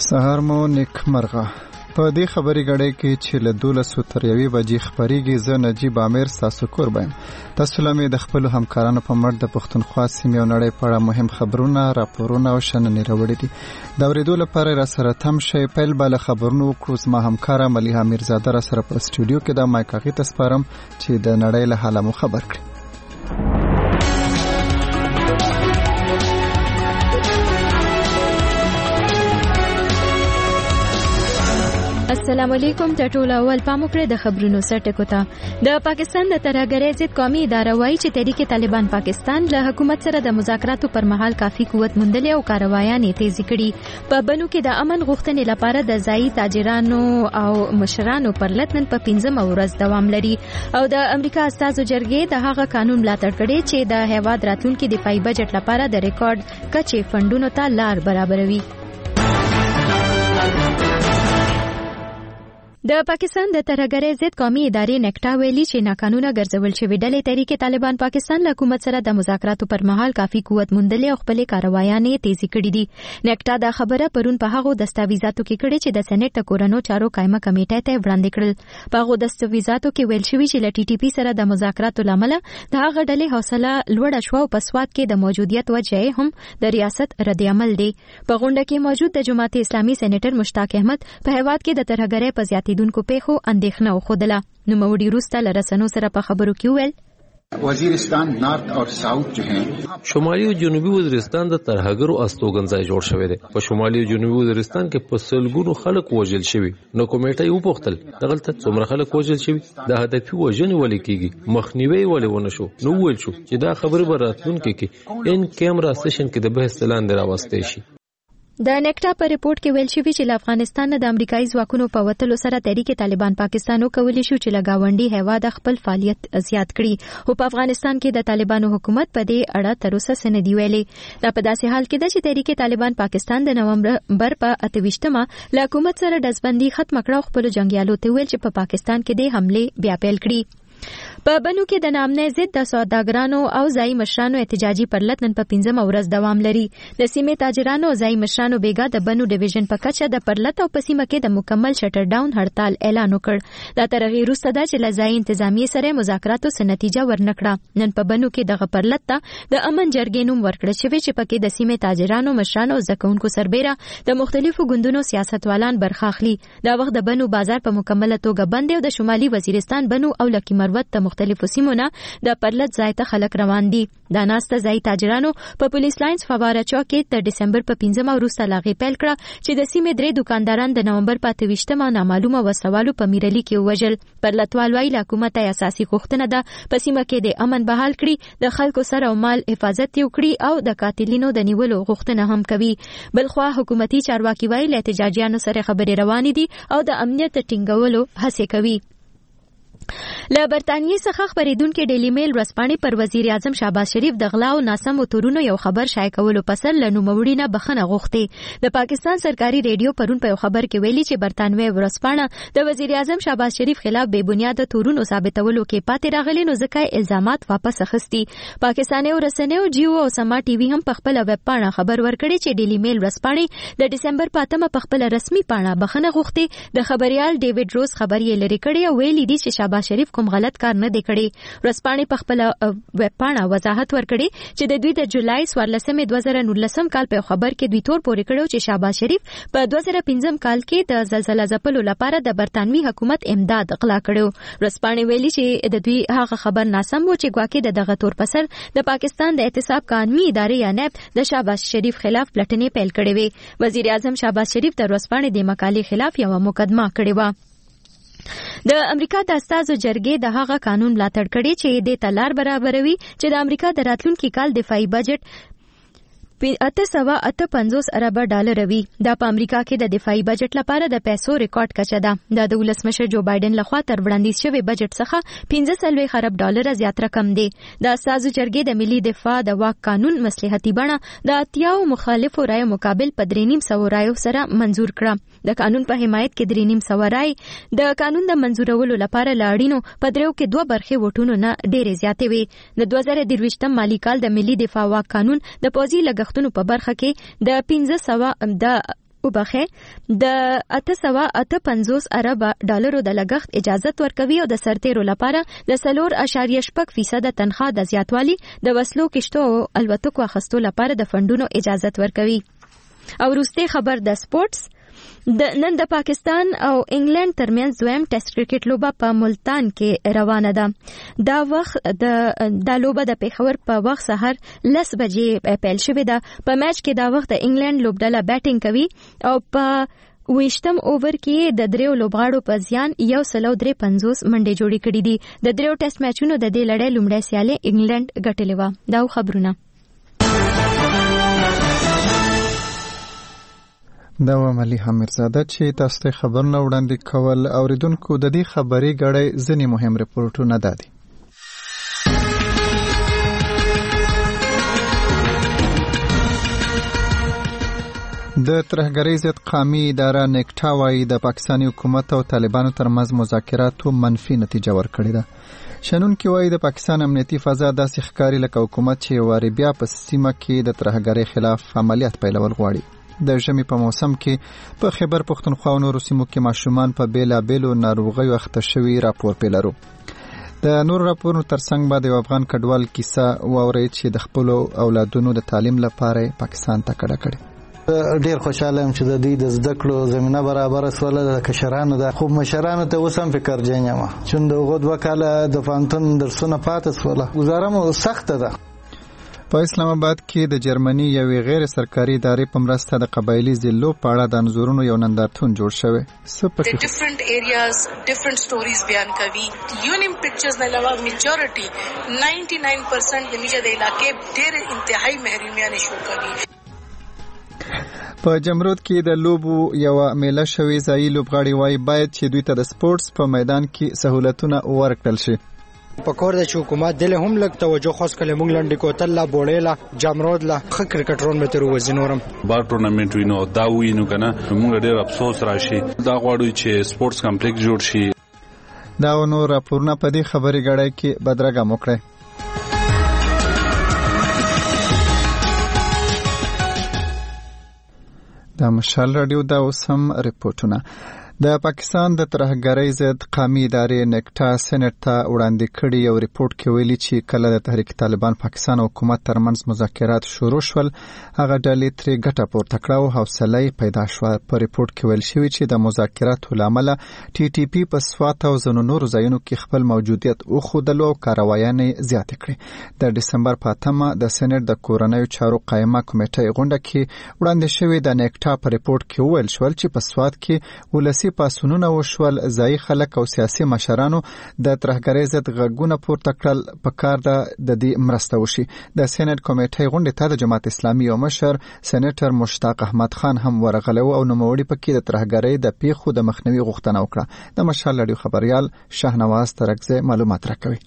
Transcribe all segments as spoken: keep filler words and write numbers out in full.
سهار مو نیکمرغه. په دې خبرې غړې کې چې له دولسو تر یوې بجې خبرېږي، زه نجیب عامر ستاسو کوربه یم. تاسو له مې د خپلو همکارانو په مټ د پښتونخوا سیمې او نړۍ په اړه مهم خبرونه، راپورونه او شننې راوړي دي. د اورېدو لپاره را سره تم شئ. پیل به له خبرونو وکړو. زما همکاره ملیحه میرزاده را سره په سټوډیو کې ده. مایک هغې ته سپارم چې د نړۍ له حاله مو خبر کړي. السلام علیکم. د ټولو اول پام وکړئ د خبرونو سرټکو ته. د پاکستان د ترهګرۍ ضد قومي اداره وایي چې تحریک طالبان پاکستان له حکومت سره د مذاکراتو پر مهال کافي قوت موندلی او کاروایان یې تیزی کړي. په بنو کې د امن غوښتنې لپاره د ځایي تاجرانو او مشرانو پر لټن په پنځمه ورځ دوام لري او د امریکا استازو جرګې د هغه قانون ملاتړ کړي چې د هیواد راتلونکي دفاعي بجټ لپاره د ریکارډ کچې فنډونو ته لار برابروي. د پاکستان د ترهګرۍ ضد قومي ادارې نیکټا ویلي چې ناقانونه ګرځول شوې ډلې تحریک طالبان پاکستان له حکومت سره د مذاکراتو پر مهال کافي قوت موندلی او خپلې کاروایان یې تیزی کړي دي. نیکټا دا خبره پرون په هغو دستاویزاتو کې کړې چې د سېنات د کورنو چارو قایمه کمیټې ته وړاندې کړل. په هغو دستاویزاتو کې ویل شوي چې له ټي ټي پي سره د مذاکراتو لامل د هغه ډلې حوصله لوړه شوه او په سواد کې د موجودیت وجه هم د ریاست رد عمل دی. په غونډه کې موجود د جماعت اسلامي سېنیټر مشتاق احمد په هیواد کې د ترهګرۍ په زیاتېدونکو پیښو اندېښنه وښودله. نوموړي وروسته له رسنیو سره په خبرو کې وویل وزیرستان نارت او ساوث جو ہیں شمالي او جنوبي وزیرستان د ترهګرو استوګنځای جوړ شوی دی. په شمالي او جنوبي وزیرستان کې په سلګونو خلک وژل شوي. نو کمیټه یې وپوښتل دغلته څومره خلک وژل شوي، د هدفي وژنې ولې کیږي، مخنیوی ولې ونه شو. نو ویل شو چې دا خبره به راتلونکي کې ان کیمرا سیشن کې د بحث لاندې راوستي شي. د نیکټا په ریپورت کې ویل شوی چې له افغانستان د امریکایي ځواکونو په وتلو سره تحریک طالبان پاکستان وکولی شو چې له گاونډي هیواد خپل فعالیت زیات کړي. او په افغانستان کې د طالبانو حکومت په دې اړه تر اوسه څه نه دی ویلي. دا په داسې حال کې ده چې تحریک طالبان پاکستان د نومبر په اته ویشتمه له حکومت سره ډزبندي ختم کړه او خپل جنگیالو ته ویل چې په پاکستان کې د حمله بیا پیل کړي. په بنو کې د نامنه ضد د سوداګرانو او ځای مشرانو احتجاجي پرلطن په پنځمه ورځ دوام لري. د سیمې تاجرانو او ځای مشرانو بیګا د بنو ډیویژن په کچه د پرلط او په سیمه کې د مکمل شټر ډاون هړتال اعلان وکړ. دا ترغیر وروسته ده چې له ځای انتظامیې سره مذاکراتو څه نتیجه ورنکړه. نن په بنو کې دغه پرلط ته د امن جرګې نوم ورکړل شوی چې پکې د سیمې تاجرانو، مشرانو او زکونکو سربېره د مختلفو ګوندونو سیاستوالان برخه اخلي. دا وخت د بنو بازار په مکمله توګه بند دی او د شمالي وزیرستان بنو او لکی مروت ته مختلفو سیمونه د پرلط ځای ته خلک روان دي. دا ناسته ځای تاجرانو په پولیس لاینز فواره چوک کې تر دسمبر په پنځمه وروسته لاغې پیل کړه چې د سیمې درې دکانداران د نومبر په اته ویشتمه نامعلومه وسوالو په میرلي کې ووژل. پرلطوال وايي له حکومته اساسي غوښتنه ده په سیمه کې د امن بحال کړي، د خلکو سره او مال حفاظت وکړي او د قاتلینو د نیولو غوښتنه هم کوي. بلخوا حکومتي چارواکي وايي له احتجاجیانو سره خبرې روانې دي او د امنیت ټینګولو هڅې کوي. له برتانیې څخه خبرېدونکي ډیلی میل ورځپاڼې پر وزیر اعظم شهباز شریف د غلا او ناسمو تورونو یو خبر شایع کولو پسر له نوموړي نه بخښنه غوښتې. د پاکستان سرکاري ریډیو پرون په یو خبر کې ویلي چې برتانوي ورځپاڼه د وزیر اعظم شهباز شریف خلاف بې بنیاده تورونو ثابتولو کې پاتې راغلي، نو ځکه الزامات واپس اخیستي. پاکستاني رسنیو جیو او سما ټي وي هم په خپل ویب پاڼه خبر ورکړی چې ډیلی میل ورځپاڼې د دسمبر په اتمه په خپل رسمي پاڼه بخښنه غوښتې. د خبريال ډیوډ روز خبر یې لري کړی او ویلي دي چې شهباز شریف کوم غلط کار نه دی کړی. ورځپاڼې په خپل ویب پاڼه وضاحت ورکړي چې د دوی د جولای څوارلسمې دوه زره نولسم کال په خبر کې دوی تور پورې کړو چې شهباز شریف په دوه زره پنځم کال کې د زلزلې ځپلو لپاره د برتانوي حکومت امداد غلا کړو. ورځپاڼې ویلي چې د دوی هغه خبر ناسم و چې ګواکې د دغه تور پسر د پاکستان د احتساب قانوني ادارې یا نیب د شهباز شریف خلاف پلټنې پیل کړې وې. وزیر اعظم شهباز شریف د ورځپاڼې د مقالې خلاف یو مقدمه کړې و. د امریکا د استازو جرګې د هغه قانون ملاتړ کړی چې د تلار برابروي چې د امریکا د راتلونکي کال دفاعي بجټ اته سوه اته پنځوس اربه ډالر وي. دا په امریکا کې د دفاعي بجټ لپاره د پیسو ریکارډ کچه ده. دا د ولسمشر جو بایدن لخوا تر وړاندیز شوی بجټ څخه پنځه څلوېښت ارب ډالر زیات رقم دی. د استازو جرګې د ملي دفاع د واک قانون مصلحتي بڼه د اتیاو مخالفو رایو مقابل په درې نیم سوه رایو سره منظور کړه. د قانون په حمایت کې درې نیم سوه رای د قانون د منظورولو لپاره لاړینو په دریو کې دوه برخې وټونو نه ډېرې زیاتې وي. د دوه زره درویشتم مالي کال د ملي دفاع واک قانون د پوځي لګښتونو په برخه کې د پنځه سوه د وبخه د اته سوه اته پنځوس ارب ډالرو د لګښت اجازه ورکوي او د سرتیرو لپاره د څلور اعشاریه شپږ فیصد تنخواه د زیاتوالي د وسلو کشتو او الوتکو اخیستو لپاره د فندونو اجازه ورکوي. او وروستي خبر د سپورتس. د نن د پاکستان او انګلند ترمنځ دویم ټیسټ کرکټ لوبه په ملتان کې روانه ده. دا وخت د د لوبه د پیښور په وخت سحر لس بجې پیل شوې ده. په میچ کې دا وخت د انګلند لوبډله بیټینګ کوي او په ویشتم اوور کې د دریو لوبغاړو په زیان یو سلو درې پنځوس منډې جوړې کړې دي. د دریو ټیسټ میچونو د دې لړۍ لومړی سیالي انګلند ګټلې وه. دا خبرونه دا و ملي حمیرزاده چې تاسو ته خبرونه وړاندې کول. اوریدونکو د دې خبري غړې ځینې مهم ریپورتونه دادي. د ترهګرۍ ضد قومي اداره نیکټا وايي د پاکستاني حکومت او طالبانو ترمنځ مذاکراتو منفي نتیجه ورکړې ده. شنونکي وايي د پاکستان امنیتي فضا داسې ښکاري لکه حکومت چې واري بیا په سیمه کې د ترهګرۍ خلاف عملیات پیلول غواړي. د ژمي په موسم کې په خیبر پښتونخوا او نورو سیمو کې ماشومان په بیلابیلو ناروغیو اخته شوي راپور پیلرو. د نور راپورونو ترڅنګ به د افغان کډوال کیسه واورئ چې د خپل اولادونو د تعلیم لپاره پاکستان ته کډه کړي. ډیر خوشاله یم چې د دې د زده کړو زمينه برابر سواله د کشرانو د خو مشرانو ته وسم فکر جنیم چې د غوډ وکاله د فانتون درسونه پاتې سواله وزاره مو سخت ده. په اسلام آباد کې د جرمني یوې غیر سرکاري ادارې په مرسته د قبایلی ضلعو په اړه د انځورونو یو نندارتون جوړ شوی. د ډیفرنٹ ایریاز ډیفرنٹ سټوریز بیان کوي. یونیم پکچرز نه علاوه میجورټي نائنٹی نائن پرسنٹ د میجه د علاقې ډېر انتهایی محرومیان شو کوي. په جمرود کې د لوبو یو میله شوی ځای لوبغاړي وای باید چې دوی ته د سپورتس په میدان کې سہولتونه ورکړل شي. پکور د حکومت دله هم لګ توجه خاص کله مونږ لنډ کوتل لا بوړېلا جامرود لا خ کرکټرون به تر وزینورم بار ټورنمنت وینو دا وینو کنه مونږ ډېر افسوس راشي. دا غواړو چې سپورتس کمپلیکس جوړ شي. دا نو راپورونه په دې خبري غړای کې بدرګه موکړه. دا مشال رادیو دا اوسم ریپورتونه. د پاکستان د ترهګرۍ ضد قومي ادارې نیکټا سېنات ته وړاندې کړي یو ریپورت کې ویلي چې کله د تحریک طالبان پاکستان او حکومت ترمنځ مذاکرات شروع شول هغه ډلې ترې ګټه پورته کړه او حوصله پیدا شوه. په ریپورت کې ویل شوی چې د مذاکراتو له امله ټي ټي پی په سوات او ځینو نورو ځایونو کې خپل موجودیت وښودلو او کاروایانې زیاتې کړې. د ډسمبر په اتمه د سېنات د کورنیو چارو قایمه کمیټې غونډه کې وړاندې شوی د نیکټا په ریپورت کې ویل شول چې په سوات کې ولسی پاسونونه وشول. ځای خلک او سیاسي مشرانو د ترهګرۍ ضد غږونه پورته کړل. په کار ده د دې مرسته وشي. د سېنات کمیټې غونډې ته د جماعت اسلامي او مشر سېنیټر مشتاق احمد خان هم ورغلی او نوموړي پکې د ترهګرۍ د پیښو د مخنیوي غوښتنه وکړه. د مشال رادیو خبريال شاهنواز ترکزی معلومات راکوي.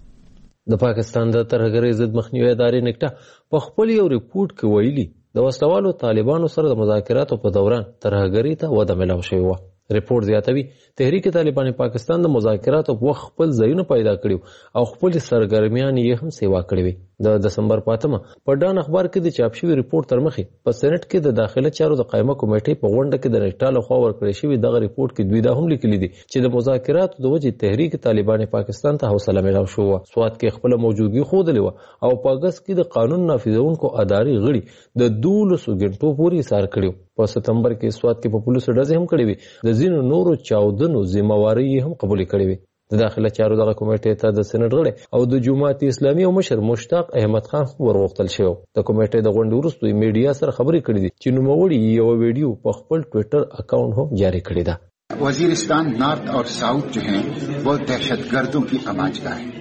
د پاکستان د ترهګرۍ ضد مخنیوي ادارې نیکټا په خپل یو ریپورت کې ویلي د وسلوالو طالبانو سره د مذاکراتو په دوران ترهګرۍ ته وده ملاو شوې وه. ریپورت زیاتوي تحریک طالبان پاکستان د مذاکراتو په وخت خپل ځایونه پیدا کړیو او خپل سرګرمیان یې هم سیوا کړې وي. د دسمبر په اتمه په ډان اخبار کې د چاپ شوی ریپورت تر مخې په سېنات کې د داخله چارو د قائمه کمیټې په غونډه کې د نیکټا لخوا ورکړې شوی دغه ریپورت کې دوی دا هم لیکلي دي چې د مذاکراتو د وجې تحریک طالبان پاکستان ته حوصله ملاو شو. سوات کې خپل موجودګي خوده لیوه او په اگست کې د قانون نافذونکو ادارې غړي د دولسو غنټو پورې سار کړیو. په ستمبر کې سوات کې په پولیسو ډزې هم کړې وي. د ځینو نورو چاودنو ذمہواری هم قبول کړې وي. د داخله چارو دغه کمیټې ته د سېنات غړي او د جماعت اسلامي او مشر مشتاق احمد خان ورغوښتل شو. د کمیټې د غونډې وروسته میډیا سره خبرې کړې دي چې نوموړي یو ویډیو په خپل ټوئیټر اکاؤنٹ هم جاری کړی ده. वजीरिस्तान नॉर्थ और साउथ जो हैं वो दहशतगर्दों की आमाजगाह है.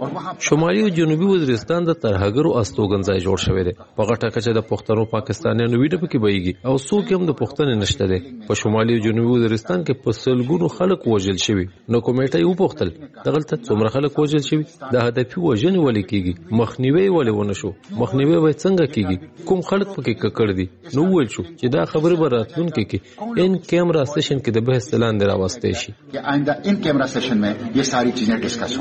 شمالي او جنوبي وزیرستان د ترهګرو استوګنځای جوړ شوی دی. په غټه کچه د پښتنو پاکستانیانو ویډیو پکې بهیږي او څوک هم د پښتنې نشته دی. په شمالي او جنوبي وزیرستان کې په سلګونو خلک وژل شوي. نو کمیټه یې وپوښتل دغلته څومره خلک وژل شوي، د هدفي وژنې ولې کیږي، مخنیوی ولې ونه شو، مخنیوی به څنګه کیږي، کوم خلک پکې ککړ دي. نو ویل شو چې دا خبره به راتلونکي کې ان کیمرا سیشن کې د بحث لاندې راوستي شي. آئنده ان کیمرا سیشن میں یہ ساری چیزیں ڈسکس ہوں.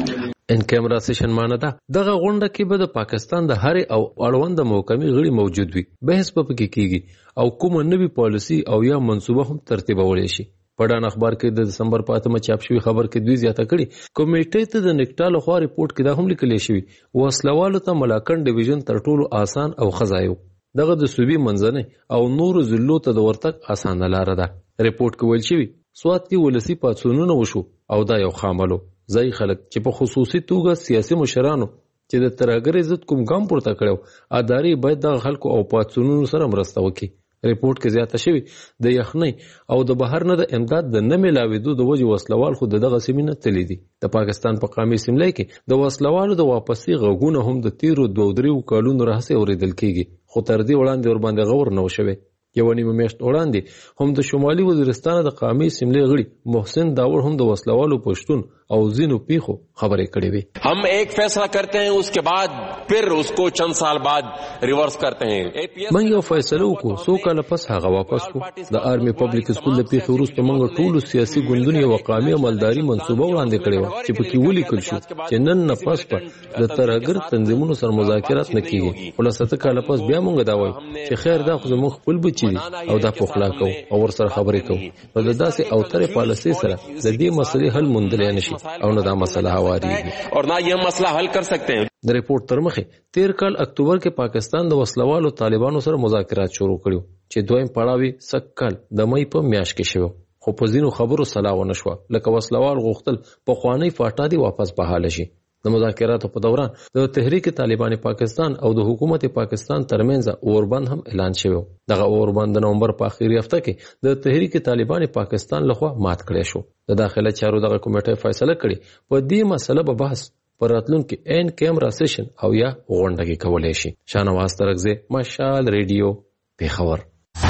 ان کیمرا سیشن معنی ده دغه غونډه کې به د پاکستان د هر او اړوند محکمې غړي موجود وي، بحث په کې کیږي او کوم نوې پالیسي او یا منصوبه هم ترتیبول شي. پډان اخبار کې د دسمبر په اتمه چاپ شوی خبر کې دوی زیاته کړي کمیټې ته د نکټا لخوا ریپورت کې دا هم لیکل شوی وسلوالو ته ملاکنډ ډیویژن تر ټولو آسان او خزایو دغه د صوبې منځنۍ او نور ضلعو ته د ورتګ اسانه لار ده. ریپورت کې ویل شوی سوات کې ولسی پاتسونونه وشو او دا یو خاملو ځای خلک چې په خصوصي توګه سیاسي مشرانو چې د ترهګر عزت کوم ګام پورته کړو اداري باید د خلکو او پاتسونونو سره مرسته وکړي. ریپورت کې زیاته شوی د یخنۍ او د بهر نه د امداد د نه ملاوېدو د وجې وسلوال خو دغه سیمې نه تللی دي. د پاکستان په قامي سیملۍ کې د وسلوالو د واپسي غږونه هم د تیرو دوه دریو کلونو راهیسې اورېدل کېږي، خو تر دې وړاندې ورباندې غور نه و شوی. یو نیمه میاشت وړاندې هم د شمالي وزیرستان د قامي سیملۍ غړي محسن داور هم د وسلوالو پښتون او زینو پیخو خبرې کړې وي. हम एक फैसला करते हैं उसके बाद फिर उसको चंद साल बाद रिवर्स करते हैं. من یو فیصله وکړو څو کاله پس هغه واپس کو. د آرمي پبلک سکول د پیښې وروسته موږ ټولو سیاسي ګوندونو یو قامي عملداري منصوبه وړاندې کړې وه چې پکې ولیکل شو چې نن نه پس په د ترهګر تنظیمونو سره مذاکرات نه کیږي. خلاصه کاله پس بیا موږ دا وایو چې خیر دا خو زموږ خپل بچي او دا پخلا کو او ور سره خبرې کو نو د داسې او ترې پالیسي سره د دې مسلې حل موندل نشي او نه دا مسله هواري اور نه یې مسله حل کر سکتے ہیں. د ریپورت تر مخه تیر کال اکتوبر کې پاکستان د وسلوالو طالبانو سره مذاکرات شروع کړو چې دویم پړاوی سکل د مې په میاشت کې شوی، خو په ځینو خبرو سلا ونه شو لکه وسلوال غوښتل په خوانی فاټا دی واپس بحاله شي. د مذاکراتو په دوران د تحریک طالبان پاکستان او د حکومت پاکستان ترمنځ اوربند هم اعلان شوی. دغه اوربند د نومبر په اخیری هفته کې د تحریک طالبان پاکستان لخوا مات کړی شو. د داخله چارو دغه کمیټه فیصله کړې په دې مسله به بحث پر راتلونکي ان کیمرا سیشن او یا غونډه کې کولای شي. شاهنواز ترکزی، مشال ریډیو، پیښور.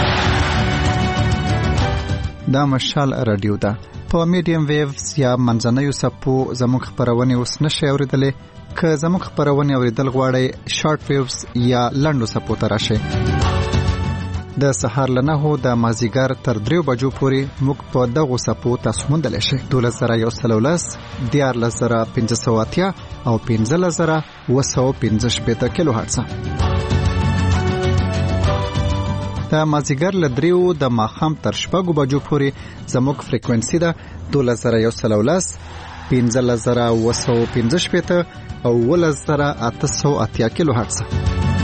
دا مشال رادیو ده په میډیم ویوز یا منځنیو سپو زموږ خپرونې اوس نشئ اورېدلی. که زموږ خپرونې اورېدل غواړئ شارټ ویوز یا لنډو سپو ته راشئ. د سهار له نهو د مازدیګر تر دریو بجو پورې موږ په دغو سپو تاسو موندلی شئ. دولس زره یو سل ولس، دیارلس زره پنځه سوه اتیا او پنځلس زره اوه سوه پنځه شپېته کیلو هرټزه. د مازدیګر له دریو د ماښام تر شپږو بجو پورې زموږ فریکوینسي ده دولس زره یو سل ولس، پنځلس زره اوه سوه پنځه شپېته او اوولس زره اته سوه اتیا کیلو هرټزه.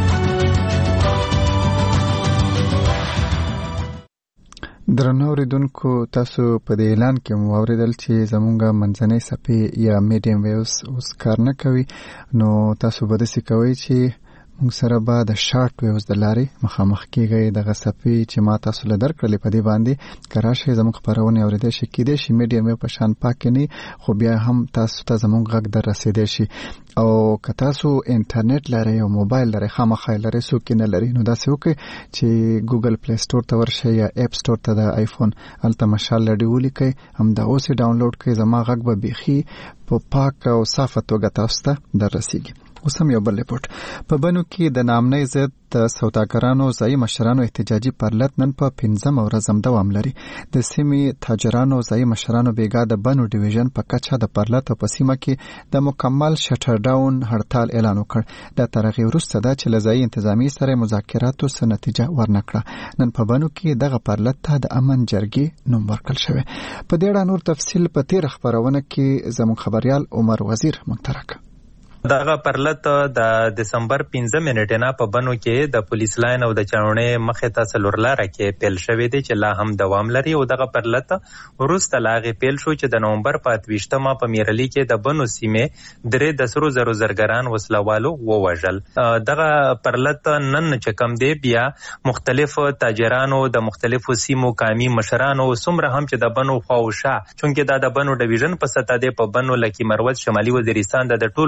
درنو اوریدونکو، تاسو په دې اعلان کې مو اوریدل چې زمونږ منځنۍ صفحې یا میډیم ویوز اوس کار نه کوي، نو تاسو به داسې کوئ چې موږ سره به د شارټ ویوز د لارې مخامخ کېږئ. دغه صفحې چې ما تاسو له درکړلې په دې باندې که راشئ زموږ خپرونې اورېدی شي. کیدای شي میډیم ویو په شان پاکې نه خو بیا هم تاسو ته زموږ غږ در رسېدی شي. او که تاسو انټرنیټ لرئ او موبایل لرئ، خامخا یې لرئ، څوک یې نه لري، نو داسې وکړئ چې ګوګل پلی سټور ته ورشئ یا اپ سټور ته د آیفون، هلته مشال رادیو ولیکئ، همدا اوس یې ډاونلوډ کړئ. زما غږ به بیخي په پاک او صافه توګه تاسو ته در رسیږي. اوس هم یو بل ریپورټ. په بنو کې د نامنۍ ضد د سوداګرانو ځایي مشرانو احتجاجي پرلت نن په پنځمه ورځ هم دوام لري. د سیمې تاجرانو ځایي مشرانو بیګا د بنو ډیویژن په کچه د پرلت په سیمه کې د مکمل شټر ډاون هړتال اعلان وکړ. د تر هغې وروسته دا چې له ځایي انتظامي سره مذاکراتو څه نتیجه ورنکړه. نن په بنو کې دغه پرلت ته د امن جرګې نوم ورکړل شوی. په دې اړه نور تفصیل په تېره خپرونه کې زموږ خبریال عمر وزیر موږ ته راکړ. دغه پرلت د دسمبر پنځه منټه نه په بنو کې د پولیس لاین او د چاونې مخې ته څلور لاره کې پیل شوی دی چې لا هم دوام لري. او دغه پرلت وروسته لا غي پیل شو چې د نومبر په اتویشتمه په میرلی کې د بنو سیمې درې د سرو زرو زرګران وسلوالو ووژل. دغه پرلت نن چې کم دی بیا مختلف تاجرانو د مختلفو سیمو قامي مشرانو څومره هم چې د بنو خواوشا چونکې دا د بنو ډیویژن په سطح دی په بنو لکی مروت شمالي وزیرستان د ټولو په شریک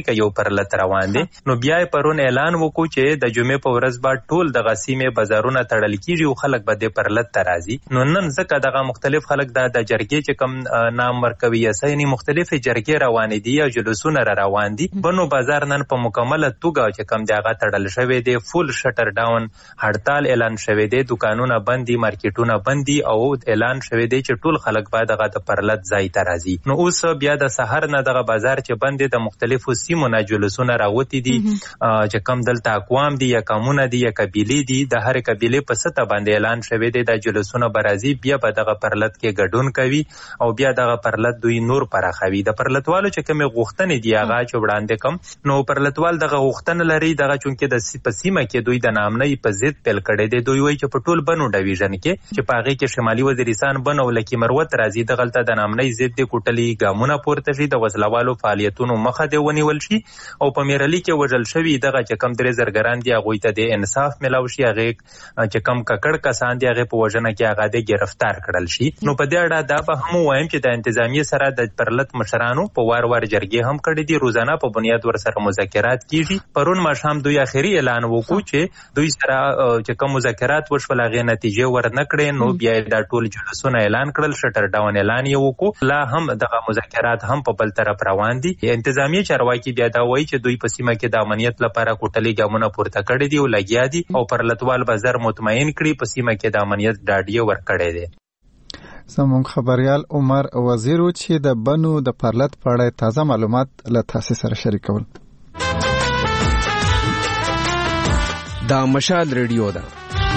تاریخ یو پرلط روان دي. نو بیا پرون اعلان وکړو چې د جمعې په ورځ به ټول د غسیمه بازارونه تړل کیږي او خلک به د پرلط ترازي. نو نن ځکه دغه مختلف خلک د جرګې چې کم نام ورکوي یسینی مختلف جرګې روان دي یا جلوسونه را روان دي. بنو بازار نن په مکمله توګه چې کم دغه تړل شوی دی، فول شټر ډاون هړتال اعلان شوی دی، دکانونه بند دي، مارکیټونه بند دي او اعلان شوی دی چې ټول خلک باید دغه د پرلط ځای ته راځي. نو اوس بیا د سحر نه دغه بازار چې بند دي، د مختلفو سیمو نه جلوسونه راوتی دي چې کم دلته اقوام دي یا قومونه دي یا قبیلې دي، د هر قبیلې په سطح باندې اعلان شوی دی د جلوسونه برازي بیا په دغه پرلط کې ګډون کوي او بیا دغه پرلط دوی نور پراخوي. د پرلطوالو چې کومه غوښتنې دی هغه چې وړاندې کم نو پرلطوال دغه غوښتنه لري دغه چونکې د سیمه کې دوی د نامنۍ په ضد پیل کړی دی. دوی وایي چې په ټول بنو ډیویژن کې چې په هغې کې شمالي وزیرستان بن او لکي مروت راځي، دغلته د نامنۍ ضد د کوټلي ګامونه پورته شي، د وسلوالو فعالیتونو مخه دې ونیول شي او په میرالي کې وژل شوي دغه چې کم درې زرګران دي هغوی ته د انصاف میلاو شي، هغې چې کم ککړ کسان دي هغې په وژنه کې هغه د ګرفتار کړل شي. نو په دې اړه دا به هم ووایم چې د انتظامیې سره د پرلط مشرانو په وار وار جرګې هم کړي دي، روزانه په بنیاد ورسره مذاکرات کیږي. پرون ماښام دوی اخري اعلان وکړو چې دوی سره چې کوم مذاکرات وشول هغې نتیجې ورنه کړې. نو بیا دا ټول جلوسونه اعلان کړل، شټر ډاون اعلان یې وکړو، لا هم دغه مذاکرات هم په بل طرف روان دي. انتظامیې چارواکي بیا دا وایي چې دوی په سیمه کې د امنیت لپاره کوټلي ګامونه پورته کړي دي او لګیا دي او پرلطوال به زر مطمئن کړي په سیمه کې د امنیت ډاډ یې ورکړی دی. زموږ خبریال عمر وزیر چې د بنو د پرلط په اړه تازه معلومات له تاسو سره شریکول. دا مشال ریډیو ده.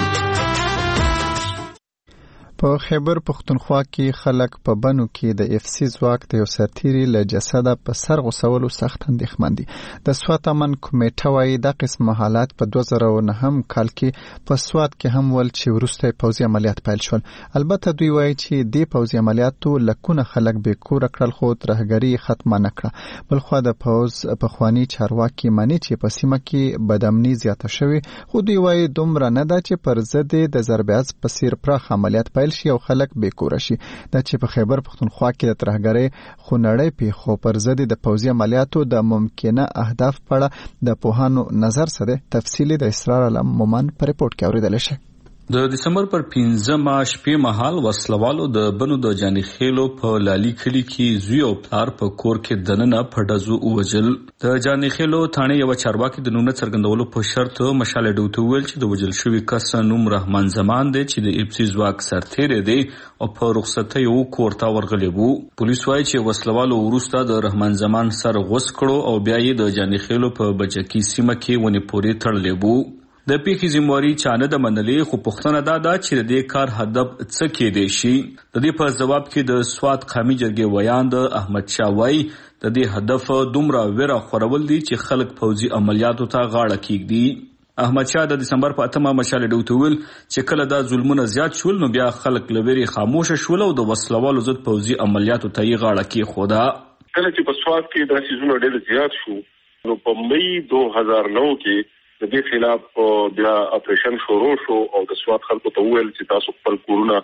په خیبر پختونخوا کې خلک په بنو کې د اف سی ځواک د یو سرتیري له جسده په سر غوڅولو سخت اندېښمن دي. د سوات امن کمیټه وایي دا قسم حالات په دوه زره او نهم کال کې په سوات کې هم ول چې وروسته پوځي عملیات پیل شول. البته دوی وایي چې دې پوځي عملیاتو لکونه خلک بې کوره کړل خو ترهګري ختمه نه کړه. بلخوا د پوځ پخواني چارواکي مانی چې په سیمه کې بدامني زیاته شوې، خو دوی وایي دومره نه ده چې پر ضد د ضربه‌از په څیر پراخ عملیات پیل شي او خلک بې کوره شي. دا چې په خیبر پختونخوا کې د ترهګرۍ خونړۍ پیښو پر ضد د پوځي عملیاتو د ممکنه اهداف په اړه د پوهانو نظر سره تفصیلي د اسرار علم مومن په ریپورت کې اوریدل شي. د دسمبر پر پنځمه شپې مهال وسلوالو د بنو د جاني خېلو په لالي کلی کې زوی او پلار په کور کې دننه په ډزو ووجل. د جاني خېلو ثانې یو چارواکي د نوم څرګندولو په شرط مشاله ډوته ویل چې د وجل شوی کس نوم رحمان زمان دی چې د اف سی ځواک سرتیری دی او په رخصتۍ یو کور ته ورغلی وو. پولیس وايي چې وسلوالو وروسته د رحمان زمان سر غوڅ کړو او بیا یې د جاني خېلو په بچکی سیمه کې ونی پورې تړلی وو. د پیښې ذمہواری چانه د منلې خو پښتنه دا ده چې د دې کار هدف څه کېدی شي. د دې په جواب کې د سوات قومي جرګې ویان د احمد شاه وایي د دې هدف دومره ویره خورول دي چې خلک پوځي عملیاتو ته غاړه کېږدي. احمد شاه د دسمبر په اتمه مشاله ډوته ویل چې کله دا ظلمونه زیات شول نو بیا خلک لویری خاموش شول او د وسلوالو ضد پوځي عملیاتو ته یې غاړه کېښوده. کله چې په سوات کې دا سیزونه ډېر زیات شو نو په مې دوه هزار نو کې د دې خلاف بیا اپریشن شروع شو او د سوات خلکو ته وویل چې تاسو خپل کورونه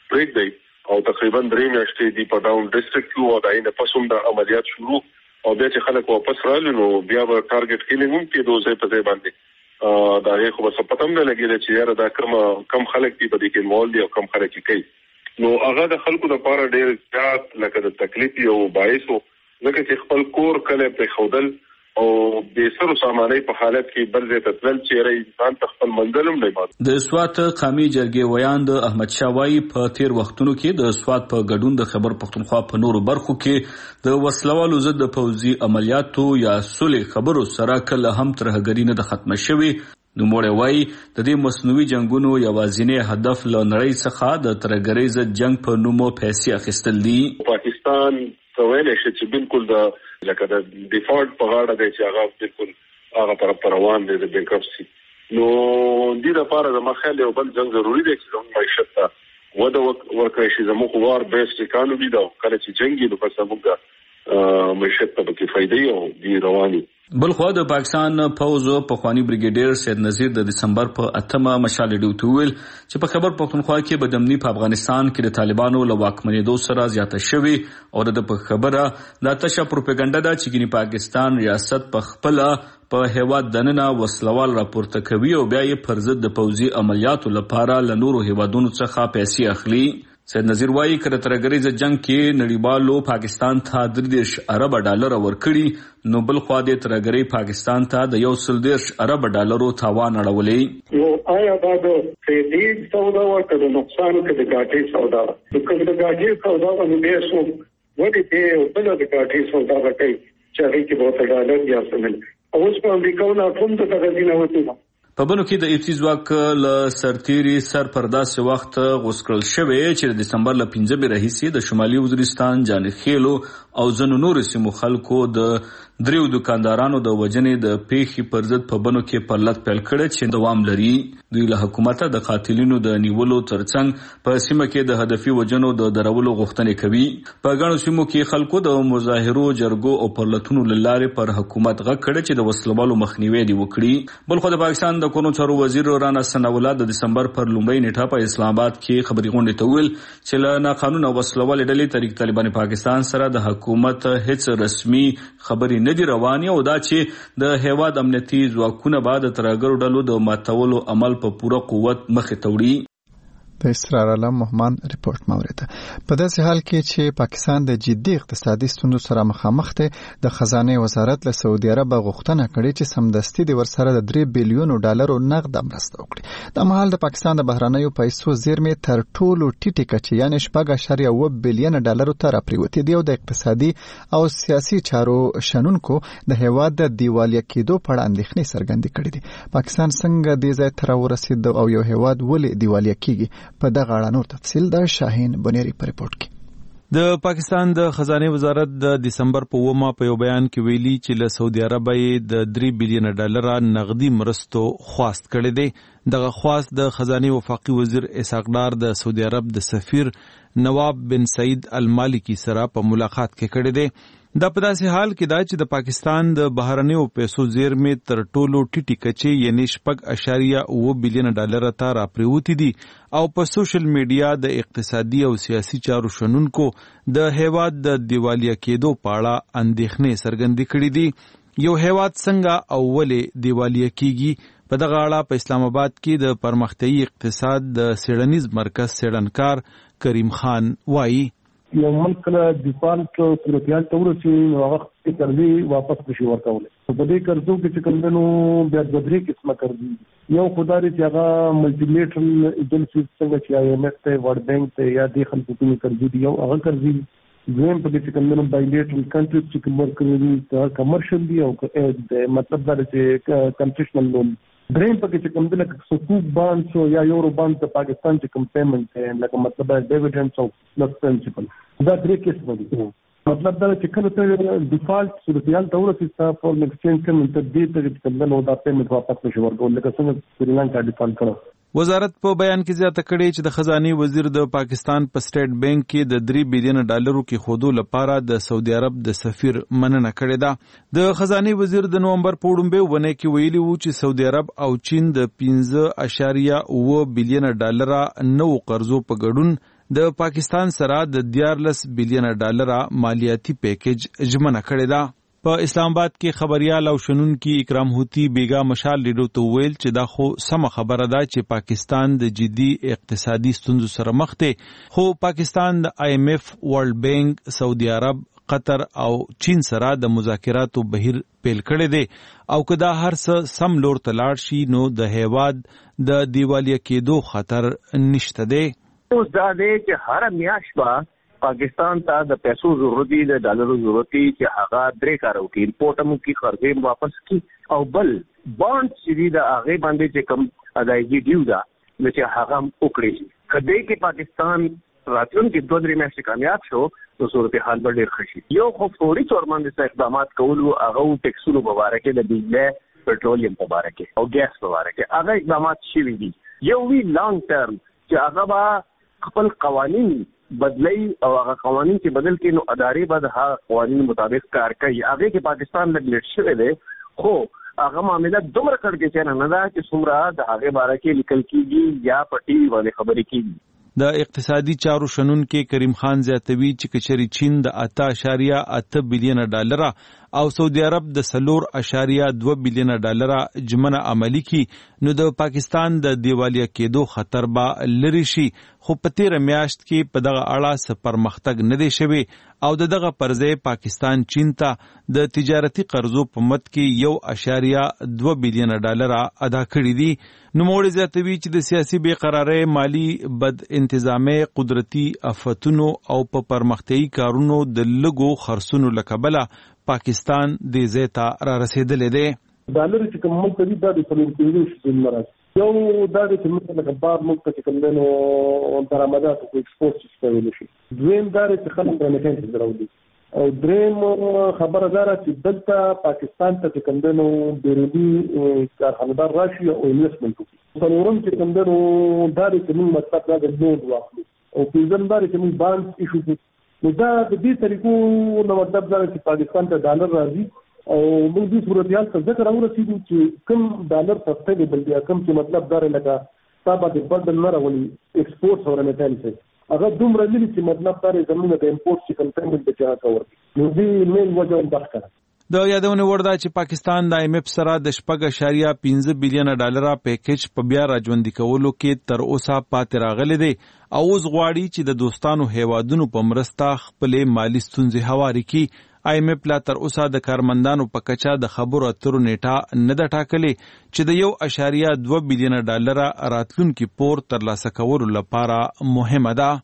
پرېږدئ او تقریبا درې میاشتې دی په ډاون ډسټرکټ کې او داینه پسوم د عملیات شروع او بیا چې خلک واپس رالي نو بیا به ټارګټ کیلینګ هم کې دوه ځای په ځای باندې دا یې خو څه پته نه لګیږي چې یاره دا کوم کم خلک دي په دې کې مول دي او کم خلک کوي. نو هغه د خلکو لپاره ډېر زیات لکه د تکلیف او باعث لکه چې خپل کور کله په خودل او د سرو ساماني په حالت کې بل ځای ته تلل چې ری انسان خپل منزل هم نه پات. د سوات قومي جرګې ویان د احمد شاه وایي په تیر وختونو کې د سوات په ګډون د خیبر پختونخوا په نورو برخو کې د وسلوالو ضد د پوځي عملیاتو یا صلح خبرو سره کله هم ترهګري نه د ختمه شوې. نوموړی وایي د دې مصنوعي جنگونو یوازینی هدف له نړۍ څخه د ترهګرۍ ضد جنگ په نومو پیسې اخیستل دي. پاکستان ویلې شي چې بالکل د لکه د ډیفالت په غاړه دی چې هغه بالکل هغه پر روان دی د بینکرپسي. نو دې لپاره د مخال یو بل ځنګ ضروری دی چې زموږ معیشت ته وده ورکړی شي. زموږ وار بیس اکانومي ده، کله چې جنګي نو پس موږ معیشت ته پکې فائدې او دی رواني. بل خو د پاکستان پوز په خواني بریګیډیر سید نذیر د دسمبر په اتمه مشال ډیوټ ویل چې په خبر پښتونخوا کې بدامني په افغانستان کې د طالبانو له واکمنېدو سره زیاته شوې او د په خبره د تشه پروپاګاندا ده چې ګنې پاکستان ریاست په خپل په هیواد دننه وسلوال راپورته کوي او بیا یې پر ضد د پوځي عملیاتو لپاره له نورو هیوادونو څخه پیسې اخلي. سید نذیر وايي کړه ترګریز جنگ کې نړیوالو پاکستان ته دردش ارب ډالر ورکړي نو بل خو دې ترګری پاکستان ته د یو سل دیرش ارب ډالرو تاوان اړولې. نو آیا دا د فیدی سودا ورته د نقصان کې د ګاټي سودا د کوم د ګاټي سودا باندې به سو ودی ته بل د ګاټي سودا کوي چې هغه کې به ډالر یا سمل اوس په امریکا نه کوم ته تغذینه وته په بنو کې د افتی ځواک له سرتيري سرپرداسي وخت غوسکړل شوی چې د دسمبر له پنځمې راهیسې د شمالي وزیرستان جانخیلو او ځینو نورو سیمو خلکو د دریو دکاندارانو د وجنې د پیښې پر ضد په بنو کې پرلط پیل کړی چې دوام لري. دوی له حکومته د قاتلینو د نیولو ترڅنګ په سیمه کې د هدفي وجنو د درولو غوښتنې کوي. په ګڼو سیمو کې خلکو د مظاهرو جرګو او پرلطونو له لارې پر حکومت غږ کړی چې د وسلوالو مخنیوی دی وکړي. بل خو د پاکستان د کونو چارو وزیر رانا ثناءالله د دسمبر پر لومړۍ نیټه په اسلام آباد کې خبري غونډې ته ویل چې له ناقانونه وسلوال ډلې طریق طالبان پاکستان سره د حکومت هیڅ رسمي خبري نه دی رواني او دا چې د هیواد امنیتي ځواکونه بعد ترګرو ډلو د ماتولو عمل په پوره قوت مخې ته وړي. د اسرار علم محمد ریپورت موریده. په داسې حال کې چې پاکستان د جدي اقتصادي ستونزو سره مخامخ دی د خزانه وزارت له سعودي عرب غوښتنه کړې چې سمدستي د ورسره د درې بلیونو ډالرو نقد مرسته وکړي. د مهال د پاکستان د بهرنیو پیسو زیرمې تر ټولو ټیټه کچه یعنی شپږ اعشاریه اووه بلیون ډالرو ته راپریوتې دي او د اقتصادي او سیاسي چارو شنونکو د هیواد د دیوالیا کېدو په اړه اندېښنې څرګندې کړې دي. پاکستان څنګه دې ځای ته راورسېد او یو هیواد ولې دیوالیا کېږي؟ په دغه اړه نور تفصیل د شاهین بنيري په ریپورت کې. د پاکستان د خزانه وزارت د دسمبر په اومه په یو بیان کې ویلي چې له سعودي عرب د درې بلیون ډالر نقدي مرستو خواست کړی دی. دغه خواست د خزانه وفاقي وزیر اسحاق ډار د سعودي عرب د سفیر نواب بن سعید المالکی سره په ملاقات کې کړی دی. دا په داسې حال کې دا چې د پاکستان د بهرنیو پیسو زیرمې تر ټولو ټیټې کچې یعنی شپږ اعشاریه اووه بلیون ډالر ته راپریوتې دي او په سوشل میډیا د اقتصادي او سیاسي چارو شنونکو د هیواد د دیوالیا کېدو په اړه اندېښنې څرګندې کړې دي. یو هیواد څنګه او ولې دیوالیا کېږي؟ په دغه اړه په اسلام آباد کې د پرمختیایي اقتصاد د څېړنیز مرکز څېړنکار کریم خان وایي یو ملک له ډیفالټ صورتحال ته ورسېږي نو هغه خپلې قرضې واپس نشي ورکولی. په دې قرضو کې چې کوم دی نو بیا دوه درې قسمه قرضې دي. یو خو دا دی چې هغه ملټي لیټرل ایجنسیز څنګه چې آی ایم ایف دی ورلډ بینک دی یا دې خلکو کومې قرضې دي یو هغه قرضې دي. دویم په دې چې کوم دی نو بایلیټرل کنټریز چې کوم ورکوي دي هغه کمرشل دي او مطلب دا دی چې کنسیشنل لون. دریم پکې چې کوم دی لکه سکوک بانډز او یا یورو بانډز د پاکستان چې کوم پیمنټ دی لکه مطلب دا ډیویډنډز او پلس پرنسپل دا درې قسمه دي. مطلب دا چې کله ته ډیفالټ صورتحال ته ورسېږي ستا فورن ایکسچینج کوم ته دې ته چې کوم دی نو دا پیمنټ واپس نشي ورکولی لکه څنګه سریلانکا ډیفالټ کړی. وزارت په بیان کې زیاته کړې چې د خزانه وزیر د پاکستان په سټیټ بانک کې د درې بلیون ډالرو کې خودو لپاره د سعودي عرب د سفیر مننه کړې ده. د خزانه وزیر د نومبر په وړاندې ونه کې ویلي وو چې سعودي عرب او چین د پنځه اعشاریه اووه بلیون ډالر نو قرضو په ګډون د پاکستان سره د دیارلس بلیون ډالر مالیاتي پیکیج ژمنه کړې ده. په اسلام آباد کې خبريال او شنونکي اکرام هوتی بیگا مشال ریډیو ته ویل چې دا خو سم خبره ده چې پاکستان د جدي اقتصادي ستونزو سره مخ دی خو پاکستان د آی ایم ایف ورلډ بینک سعودي عرب قطر او چین سره د مذاکراتو بهیر پیل کړی دی او که دا هر څه سم لور ته لاړ شي نو د هیواد د دیوالیا کېدو خطر نشته دی. اوس دا دی چې هر میاشت به پاکستان ته د پیسو ضرورت دی د ډالرو ضرورت دی چې هغه درې کار وکړي امپورټ هم وکړي خرڅې واپس کړي او بل بانډ چې دی د هغې باندې چې کوم ادایګي ډیو ده نو چې هغه هم وکړي. که دی کې پاکستان راتلونکي دوه درې میاشتې کامیاب شو نو صورتحال به ډېر ښه شي. یو خو فوري طور باندې څه اقدامات کول وو هغه ټیکسونو په باره کې د بجلی پټرولیم په باره کې او ګیس په باره کې هغه اقدامات شوي دي. یو وی لانګ ټرم چې هغه به خپل قوانین بدلی او هغه قوانين چې بدل کړي نو ادارې به د هغه قوانینو مطابق کار کوي. هغه کې پاکستان لږ لیټ شوی دی خو هغه معاملات دومره کړکېچن نه ده چې څومره د هغه باره کې لیکل کېږي یا په ټي وي باندې خبرې کېږي. د اقتصادي چارو شنونکي کریم خان زیاتوي چې کچري چین د اته اشاریه اته بلین ډالر او سعودي عرب د سلور اشاریه دوه بلین ډالر جمنه عملی کی نو د پاکستان د دیوالیا کېدو خطر به لری شي. خو په تیر میاشت کې په دغه اړه څه پرمختګ نه دی شوی او دغه پرځې پاکستان چین ته د تجارتي قرضو په مد کې یو اشاریه دوه بلین ډالر ادا کړی دي. نوموړي زیاتوي چې د سیاسي بې قرارۍ، مالی بد انتظامي، قدرتي آفتونو او په پرمختیايي کارونو د لګو خرڅونو له کبله پاکستان د ځای ته را رسېدلی دی. ډالر چې کوم ملک دی دا د څلور پنځوس شپږ مرز یو دا د چې لکه بار ملک چې کوم نو درآمدات او ایکسپورټ څه ویل شي. دویم دا چې خلک رمیټنس دراوړي او دریم خبره دا چې دلته پاکستان ته کوم نو بیرونی کارخانه‌دار راشي او انویسټمنټ وکړي. څلورم چې کوم نو دا چې موږ مطلب دا د لون واخلو او پنځم دا چې موږ بانډ ایشو کړو. نو دا د دې طریقو نو مطلب دا چې پاکستان ته ډالر راځي او موږ دې صورتحال ته ذکر اورسېږو چې کوم ډالر سسته دی بل بیا کوم چې مطلب دا لکه تابع د بدل نه راولي ایکسپورټ او رمیټنس هغه دومره لري چې مطلب دا زموږ د امپورټ چې کوم پیمنټ به چا کور نو دې مین وجه هم بحث کړه. د یادونه وړ ده چې پاکستان د ایم ایف سره د شپږ اشاریه پنځه بلین ډالر پیکیج په بیا راژوندي کولو کې تر اوسه پاتې راغلی دی او اوس غواړي چې د دوستانو هیوادونو په مرسته خپلې مالي ستونزې هواري کړي. آی ایم ایف لا تر اوسه د کارمندانو په کچه د خبرو اترو نیټه نه ده ټاکلې چې د یو اشاریه دوه بلین ډالر راتلونکي پور ترلاسه کولو لپاره مهمه ده.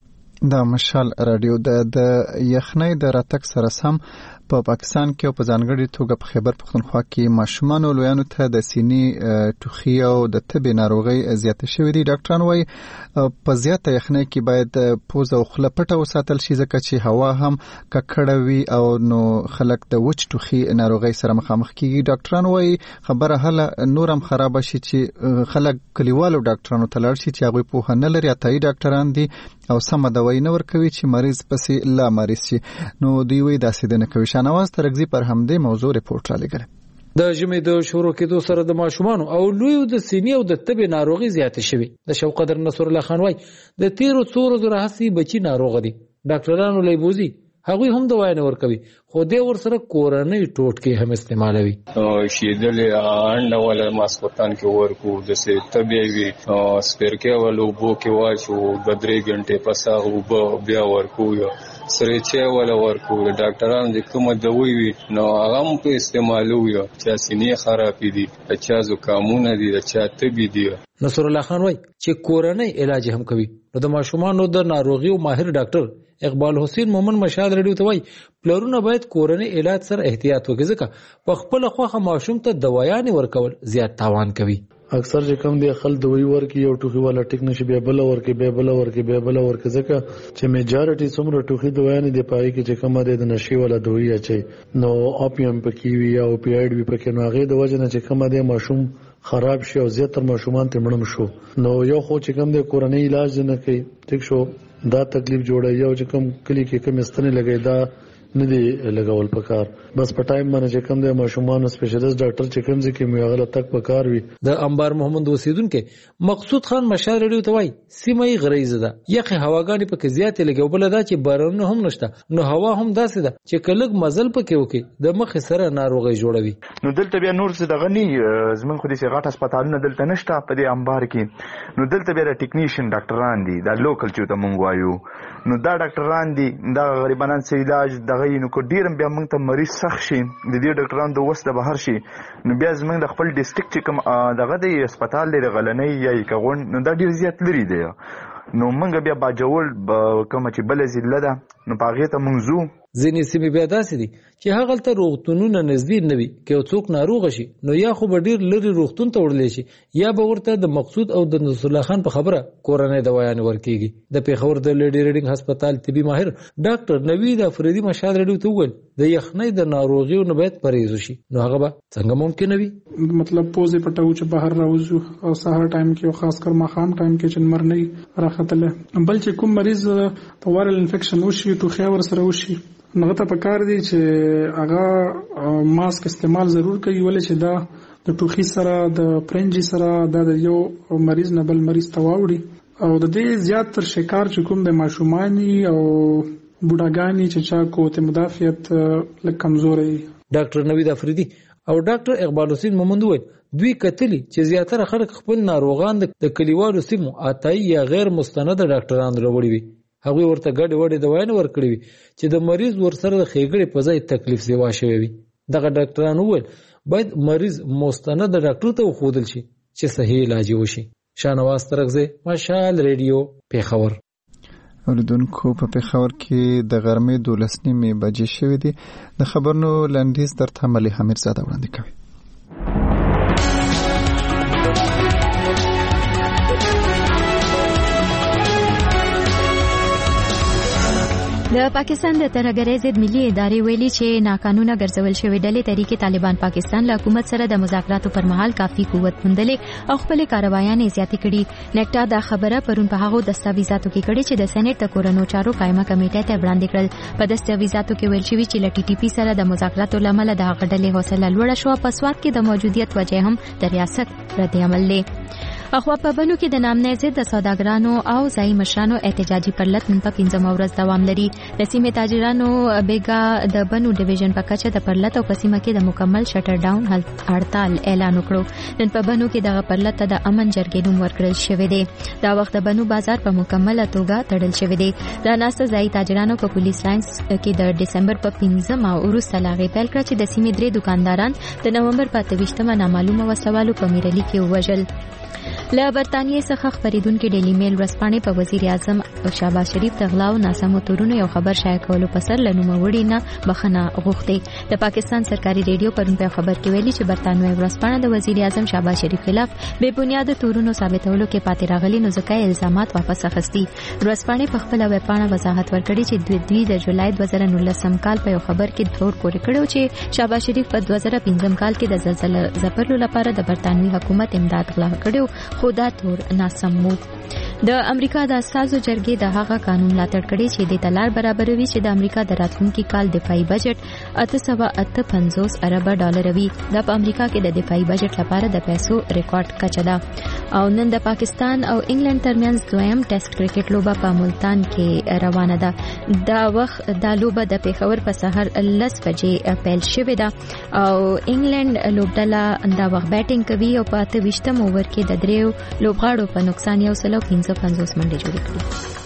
د مشال رادیو د یخنۍ د راتګ سره سم په پاکستان کې او په ځانګړي توګه په خیبر پښتونخوا کې ماشومان او لویانو ته د سینې ټوخي او د تبې ناروغۍ زیاته شوې دي. ډاکټران وايي په زیاته یخنۍ کې باید پوزه او خوله پټه وساتل شي ځکه چې هوا هم ککړه وي او نو خلک د وچ ټوخي ناروغۍ سره مخامخ کیږي. ډاکټران وايي خبره هله نورم خراب شي چې خلک کلیوالو ډاکټرانو ته لاړ شي چې هغوی پوهه نه لري، اتایي ډاکټران دي او سمه دوايي نه ورکوي چې مریض پسې لا مریض شي. نو دوی وایي داسې نه کوي. شانواز ترګزي پر همدې موضوع ریپورت را لګل. د ژمي د شروع کېدو سره د ماشومانو او لویو د سینې او د تبې ناروغي زیاتې شوې. د شوقدر نصر الله خان وايي د تیرو څو ورځو راهیسې بچي ناروغ دي، ډاکټرانو لیبوزي هغوی هم دوا نه ورکوي خو دې ورسره کورنۍ ټوټکې هم استعمالوي. شیدلې انډه ولا ماسپتان کې ورکو د سه تبې وی سپیرکې ولو بو کې واچو د درې غنټې پسا او بیا ورکو سره چې ولا ورکو ډاکټرانو د کومه دوی وی نو هغه هم په استعمالو یو چې سینې خراب دي، چې زکامونه دي، چې تبې دي. نصر الله خان وايي چې کورنۍ علاج هم کوي. نو د ماشومانو د ناروغیو ماهر ډاکټر اقبال حسین مومن مشال رډیو ته وايي پلرونه باید کورنۍ علاج سره احتیاط وکړي ځکه په خپل خوخه ماشوم ته دوايانې ورکول زیات تاوان کوي. اکثر چې کم دی خل دوی ورکی یو ټوخي والا ټیک نشي بیا بل ورکی بیا بل ورکی بیا بل ورکی ځکه چې میجارټي څومره ټوخي دویانې دی پای کې چې کومه د نشي والا دوی اچي نو اپیم پکې وی او پیاډ وی پکې نو هغه د وجه نه چې کومه د ماشوم خراب شي او زیاتره ماشومان ته مړم شو نو یو خو چې کم د کورنۍ علاج نه کوي ټیک شو دا تکلیف جوړه یو چې کم کلی کې کم استنه لګي دا نه دی لګول پکار بس په ټایم باندې چې کوم د ماشومان سپیشلیست ډاکټر چې کوم ځکه میغله تک پکار وي. د انبار محمد اوسیدونکو مقصود خان مشال رډیو ته وای سیمه غریزه ده یخه هواګانی پکې زیات لګي بل دا چې بارونه هم نشته نو هوا هم داسې ده چې کلګ مزل پکې وکي د مخ سره ناروغي جوړوي. نو دلته بیا نور څه دغه نه زمون خو دې څنګه غټ هسپتالونه دلته نشته په دې انبار کې نو دلته بیا د ټیکنیشن ډاکټران دي دا لوکل چې ته مونږ وایو نو دا ډاکټران دي دا غریبانان سي علاج دغه نو کو ډیرم بیا موږ ته مریض سخت شي د دې ډاکټرانو د وسته بهر شي نو بیا زموږ د خپل ډیسټریکټ چې کوم دغه د هسپتال لري غلنۍ یا کغون نو دا ډیر زیات لري دی نو موږ بیا باجول کوم چې بل ضلع ده نو پاغه ته موږ زو. ځینې سیمې بیا داسې دي چې هغلته روغتونونه نږدې نه وي. که یو څوک ناروغه شي نو یا خو به ډېر لرې روغتون ته وړلی شي یا به ورته د مقصود او د نصرالله خان په خبره کورنۍ دوايانې ورکېږي. د پېښور د لیډي ریډینګ هسپتال طبي ماهر ډاکټر نوید افریدي مشال رډیو ته وویل د یخنۍ د ناروغیو نه باید پرهیز وشي. نو هغه به څنګه ممکنه وي؟ مطلب پوزې پټوو چې بهر راوځو او سهار ټایم کې او خاص کر ماښام ټایم کې چې لمر نه راختلی. بل چې کوم مریض ته وایرل انفیکشن وشي ټوخی ورسره وشي نو هغه ته پکار دی چې هغه ماسک استعمال ضرور کوي، ولې چې دا د ټوخي سره د پرنجي سره دا د یو مریض نه بل مریض ته واوړي او د دې زیات تر شکار چې کوم د ماشومانی او بوډاګانی چې چا قوت مدافعت لږ کمزوري. ډاکټر نوید افریدي او ډاکټر اقبال حسین مومند وویل دوی کتلی چې زیاتره خلک خپل ناروغان د کلیوالو سیمو آتايي یا غیر مستند ډاکټرانو راوړي وي. هغوی ورته ګډې وډې دوايانې ورکړې وي چې د مریض ورسره د ښېګړې په ځای تکلیف سیوا شوی وي. دغه ډاکټران وویل باید مریض مستند ډاکټر ته وښودل شي چې صحیح علاج وشي. شاهنواز ترغزی، مشال ریډیو، پېښور. اوریدونکو په پېښور کې د غرمې دولس نیمې بجې شوې دي. د خبرونو لنډیز درته ملي حمیدزاده وړاندې کوي. د پاکستان د ترهګرۍ ضد ملي ادارې ویلي چې ناقانونه ګرځول شوې ډلې طریقې طالبان پاکستان له حکومت سره د مذاکراتو پر مهال کافي قوت موندلې او خپل کاروایانې زیاتې کړي. نیکټا دا خبره پرون په هغو دستاویزاتو کې کړې چې د سېنات د کورونو چارو قائمه کمیټې ته وړاندې کړل. په دستاویزاتو کې ویل شوي چې له ټي ټي پي سره د مذاکراتو له امله د هغه ډلې حوصله لوړه شوه. په سوات کې د موجودیت وجه هم د ریاست رد عمل دی. اخوا په بنو کې د نامنې ضد د سوداګرانو او ځایي مشرانو احتجاجي پرلط نن په پنځمه ورځ دوام لري. د سیمې تاجرانو بیګا د بنو ډیویژن په کچه د پرلط او په سیمه کې د مکمل شټر ډاون هړتال اعلان وکړو. نن په بنو کې دغه پرلط ته د امن جرګې نوم ورکړل شوی دی. دا وخت د بنو بازار په مکمله توګه تړل شوی دی. دا ناسته ځایي تاجرانو په پولیس لاینز کې د ډسمبر په پنځمه وروسته لاغې پیل کړه چې د سیمې درې دکانداران د نومبر په اته ویشتمه نامعلومه وسوالو په میرلي کې ووژل. له برتانیې څخه خبرېدونکي ډیلی میل ورځپاڼې په وزیر اعظم شهباز شریف د غلا او ناسمو تورونو یو خبر شایع کولو په سر له نوموړي نه بخښنه غوښتې. د پاکستان سرکاري ریډیو پرون په خبر کې ویلي چې برتانوي ورځپاڼه د وزیر اعظم شهباز شریف خلاف بې بنیاده تورونو ثابتولو کې پاتې راغلي نو ځکه الزامات واپس اخیستي. ورځپاڼې په خپله ویبپاڼه وضاحت ورکړي چې دوی د جولای دوه زره نولسم کال په یو خبر کې تور پورې کړی چې شهباز شریف په دوه زره پنځم کال کې د زلزلې ځپلو لپاره د برتانوي حکومت امداد غلا کړی خو دا تور ناسم وو. د امریکا د اساسو جرګې د هغه قانون ملاتړ کړي چې د تلار برابروي چې د امریکا د راتلونکي کال دفاعي بجټ اته سوه اته پنځوس ارب ډالر وي. دا په امریکا کې د دفاعي بجټ لپاره د پیسو ریکارډ کچه ده. او نن د پاکستان او انګلند ترمنځ دویم ټیسټ کرکټ لوبه په ملتان کې روانه ده. دا وخت دا لوبه د پېښور په سحر لس بجې پیل شوې ده او انګلند لوبډله دا وخت بیټینګ کوي او په اته ویشتم اوور کې د دریو لوبغاړو په نقصان یو سل او پنځه پنځوس منډې جوړې کړې.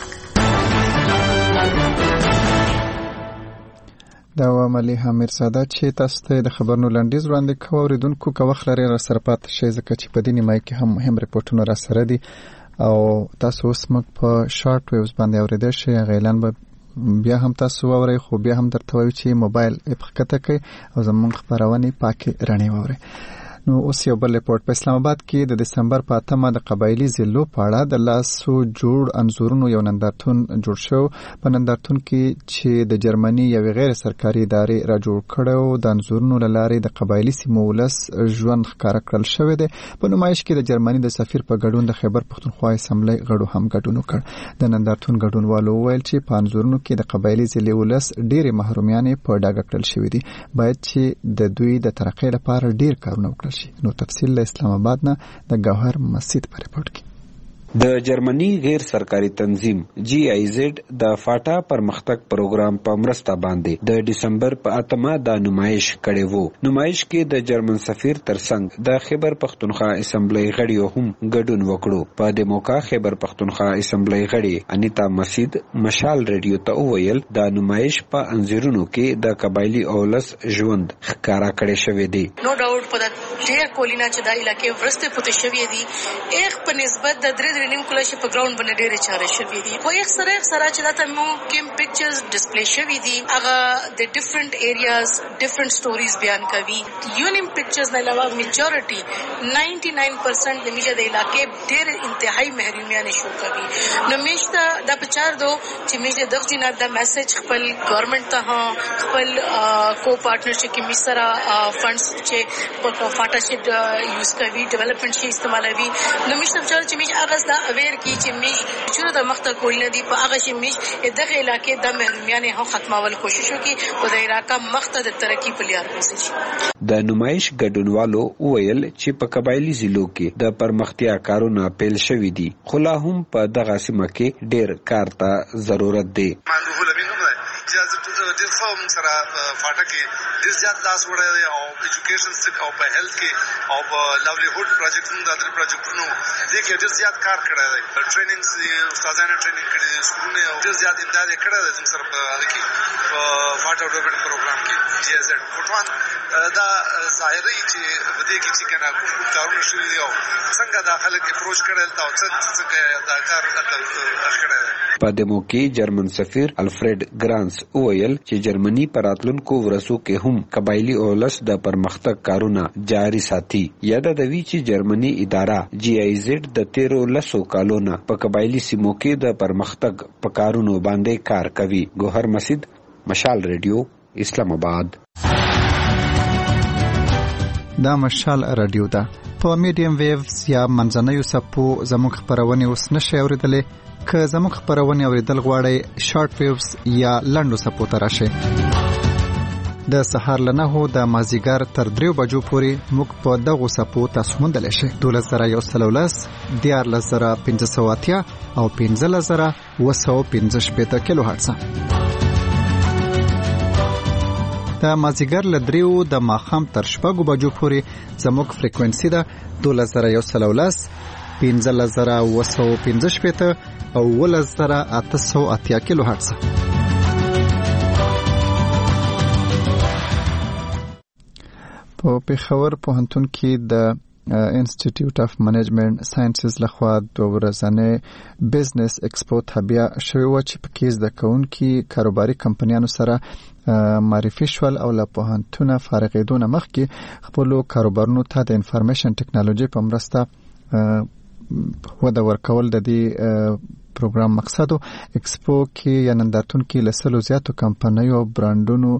دا و ملي حمیدزاده چې تاسو ته د خبرونو لنډیز وړاندې کوو. اوریدونکو که وخت لرئ راسره پاتې شئ ځکه چې په دې نیمایي کې هم مهم ریپورټونه راسره دي او تاسو اوس موږ په شارټ ویوز باندې اورېدای شئ. هغه اعلان به بیا هم تاسو واورئ خو بیا هم درته وایو چې موبایل اپ ښکته کړئ او زموږ خپرونې پاکې رڼې واورئ. نو اوس یو بل ریپورت. په اسلام آباد کې د دسمبر په اتمه د قبایلي ضلعو په اړه د لاسو جوړ انځورونو یو نندارتون جوړ شو. په نندارتون کې چې د جرمني یوې غیر سرکاري ادارې را جوړ کړو د انځورونو له لارې د قبایلي سیمو ولس ژوند ښکاره کړل شوی دی. په نمایش کې د جرمني د سفیر په ګډون د خیبر پښتونخوا اسمبلی غړو هم ګډون وکړ. د نندارتون ګډونوالو وویل چې په انځورونو کې د قبایلي ضلع ولس ډېرې محرومیانې په ډاګه کړل شوې دي. باید چې د دوی د ترقۍ لپاره ډېر کارونه وکړل. نو تفصیل له اسلام آباد نه د گوهر مسجد په ریپورت کې. د جرمني غیر سرکاري تنظیم جی آی زد د فاټا پرمختګ پروګرام په مرسته باندې د دسمبر په اتمه د نمایش کړي وو. نمایش کې د جرمن سفیر ترڅنګ د خیبر پښتونخوا اسمبلی غړي هم ګډون وکړو. په د موقع خیبر پښتونخوا اسمبلی غړي انیتا مسجد مشال ریډیو ته وویل د نمایش په انځورونو کې د قبایلی اولس ژوند ښکارا کړي شوی دی. نو ډاوټ په د ډیر کولینا چې د علاقې ورسته پته شوی دی ایغ په نسبت د درې درې نیم کله چې په ګراوند باندې ډېرې چارې شوې دي خو یو سره یو سره چې دا ته مو کیم پکچرز ډسپلی شوي دي هغه د ډیفرنٹ ایریاز ډیفرنٹ سټوریز بیان کوي یونیم پکچرز نه علاوه میجورټي نائنٹی نائن پرسنٹ د میجه د علاقې ډېر انتهایی محرومیان شو کوي نو میشته د پچار دو چې میجه د ځینې د میسج خپل ګورنمنت ته خپل کو پارټنرشپ کې میسره فندز چې په فاټا چې یوز کوي ډیولپمنٹ شي استعمالوي نو میشته پچار چې میجه هغه دا اویر کی چې میج چوره د مخته کول نه دی په هغه چې میج دغه علاقې د محرومیان هم ختمول کوشش وکړي او د عراق مخته د ترقی په لار وځي د نمایش ګډونوالو وویل چې په قبایلی ضلعو کې د پرمختیا کارونه پیل شوي دي خو لا هم په دغه سیمه کې ډېر کار ته ضرورت دی ډېر ښه موږ سره فاټه کې ډېر زیات لاس وړی او ایجوکیشن او په هیلث کې او په لایولیهوډ پروجیکټونو د درې پروجیکټونو دې کې ډېر زیات کار کړی دی ټریننګ استادانو ټریننګ کړی دی سکولونه او ډېر زیات امداد یې کړی دی زموږ سره په هغه کې په فاټا ډیولپمنټ پروګرام کې جی ایس ایډ کوټوان دا ظاهري چې په دې کې چې کنه کوم کوم کارونه شوي دي او څنګه دا خلک اپروچ کړل تا او څنګه دا کار کړی دی په دې موقع جرمن سفیر الفرید ګرانس وویل چې جرمني په راتلونکو ورځو کې هم قبایلی اولس د پرمختګ کارونه جاري ساتي یاد دوی چې جرمني اداره جی آی زد د تیرو لسو کالونو په قبایلی سیمو کې د پرمختګ په کارونو باندې کار کوي ګوهر مسجد مشال ریډیو اسلام آباد دا مشال رادیو ده په میډیم ویوز یا منځنیو سپو زموږ خبرونه اوس نشي اوریدلې که زموږ خبرونه اوریدل غواړئ شارټ ویوز یا لنډو سپو ته راشئ د سهار له نهو د مازیګر تر دریو بجو پورې موږ په دغو سپو تاسو موندلی شئ دولس زره یو سل ولس دیارلس زره پنځه سوه اتیا او پنځلس زره اوه سوه پنځه شپېته کیلو هرټزه د مازیګر له دریو د ماښام تر شپږو بجو پورې زموږ فریکوینسي ده دولس زره یو سل ولس پنځلس زره اوه سوه پنځه شپېته او اوولس زره اته سوه اتیا کیلو هرټزه په پېښور پوهنتون کې د انسټیټیوټ اف منیجمنت ساينسز لخوا د ورځنې بزنس ایکسپو تابع شوی و چې پکې زده کوونکي کاروباري کمپنیانو سره معرفي شول او له پوهنتونه فارغېدونه مخکې خپلو کاروبارونو ته د انفارمیشن ټیکنالوژي په مرسته وده ورکول د دې پروګرام مقصد ایکسپو کې یا نندارتون کې لسلو زیاتو کمپنیو او برانډونو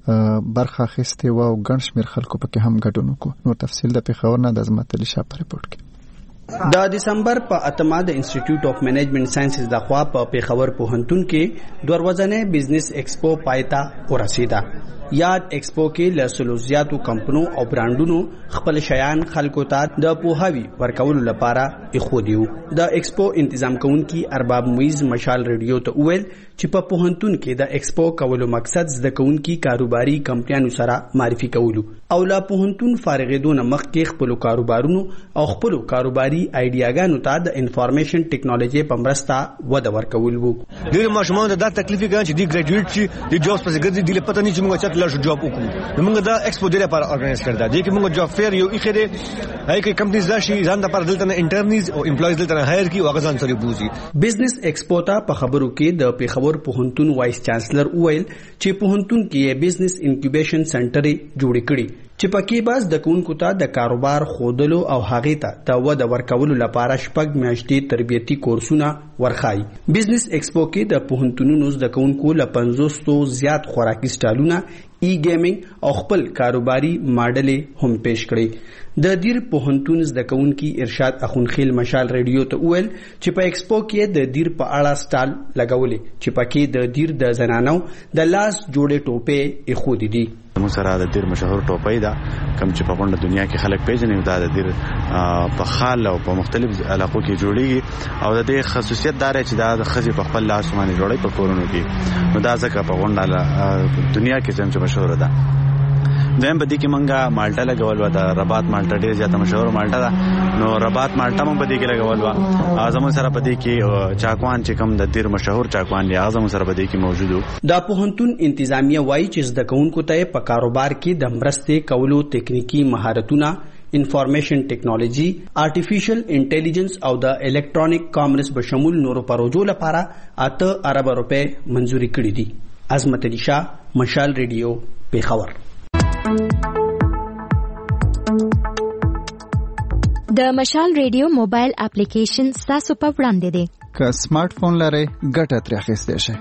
برخه اخیستې و او ګڼ شمېر خلکو پکې هم ګډون وکړو نور تفصیل د پېښور نه د عظمت علي شاه په ریپورټ کې د دسمبر په اتمه د انسټیټیوټ اف منیجمنت ساينسز لخوا په پېښور پوهنتون کې دوه ورځنی بزنس ایکسپو پایتا ورسیده یاد ایکسپو کې لسلو زیاتو کمپنو او برانډونو خپل شیان خلکو ته د پوهاوی ورکولو لپاره اخودیو د ایکسپو تنظیم کوونکي ارباب مویز مشال ریډیو ته ویل چې په پوهنتون کې د ایکسپو کولو مقصد زده کوونکي کاروباري کمپنیانو سره معرفي کولو او لا پوهنتون فارغېدونه مخکې خپل کاروبارونو او خپل کاروباري آیډیاګانو ته د انفارمیشن ټیکنالوژي په مرسته وده ورکول وو ډېر ماشومان د تکلیف کې چې دی ګریجویټ شي د جابس پسې ګرځي د پته نه چې موږ چاته لا جاب وکړو موږ دا ایکسپو ډېر لپاره ارګنایز کړل دا دی چې موږ جاب فیر یو اخره هاي کې کمپنیز راشي ځان د پر دلته نه انټرنیز او امپلویز دلته هایر کی او غزان سره بوزي بزنس ایکسپو ته په خبرو کې د پېښور پوهنتون وایس چانسلر وویل چې پوهنتون کې بزنس انکیوبیشن سنټر جوړ کړي چې پکې باز د کوونکو ته د کاروبار خودلو او هغه ته د وده ورکولو لپاره شپږ میاشتې تربیتی کورسونه ورخای بزنس ایکسپو کې د پوهنتونونو د کوونکو ل پنځوس زیات خوراکي سټالونه ای گیمینګ او خپل کاروباري ماډل هم پیش کړي د دیر پوهنتون د کوونکي ارشاد اخونخیل مشال ریډیو ته ویل چې په ایکسپو کې د دیر په اړه سټال لګولې چې پکې د دیر د زنانو د لاس جوړې ټوپې اخودي دي موږ سره د دیر مشهور ټوپۍ ده کوم چې په غونډه دنیا کې خلک پیژني دا د دیر په خال او په مختلف علاقو کې جوړیږي او د دې خصوصیت دا لري چې دا د خزي په خپل لاس باندې جوړي په کورونو کې نو دا ځکه په غونډه دنیا کې څنګه مشهور ده دیم په دې کې مونږه مالټا لګول و دا ربات مالټا ډېر زیاته مشهور مالټا ده نو ربات مالټا مونږ په دې کې لګول و اعظم سره په دې کې چاکوان چې کوم د دیر مشهور چاکوان دی اعظم سره په دې کې موجود وو دا پوهنتون انتظامیه وایي چې زده کوونکو ته په کاروبار کې د مرستې کولو تکنیکی مهارتونه انفارمیشن ټیکنالوژي، آرټیفیشل انټيليجنس او د الکترونیک کامرس په شمول نورو پروژو لپاره اته ارب روپے منزوري کړې دي. عظمت علي شاه، مشال ریډیو، پیښور. د مشال ریډیو موبایل اپلیکیشن تاسو په وړاندې دی. که سمارټ فون لرئ ګټه ترې اخیستی شئ.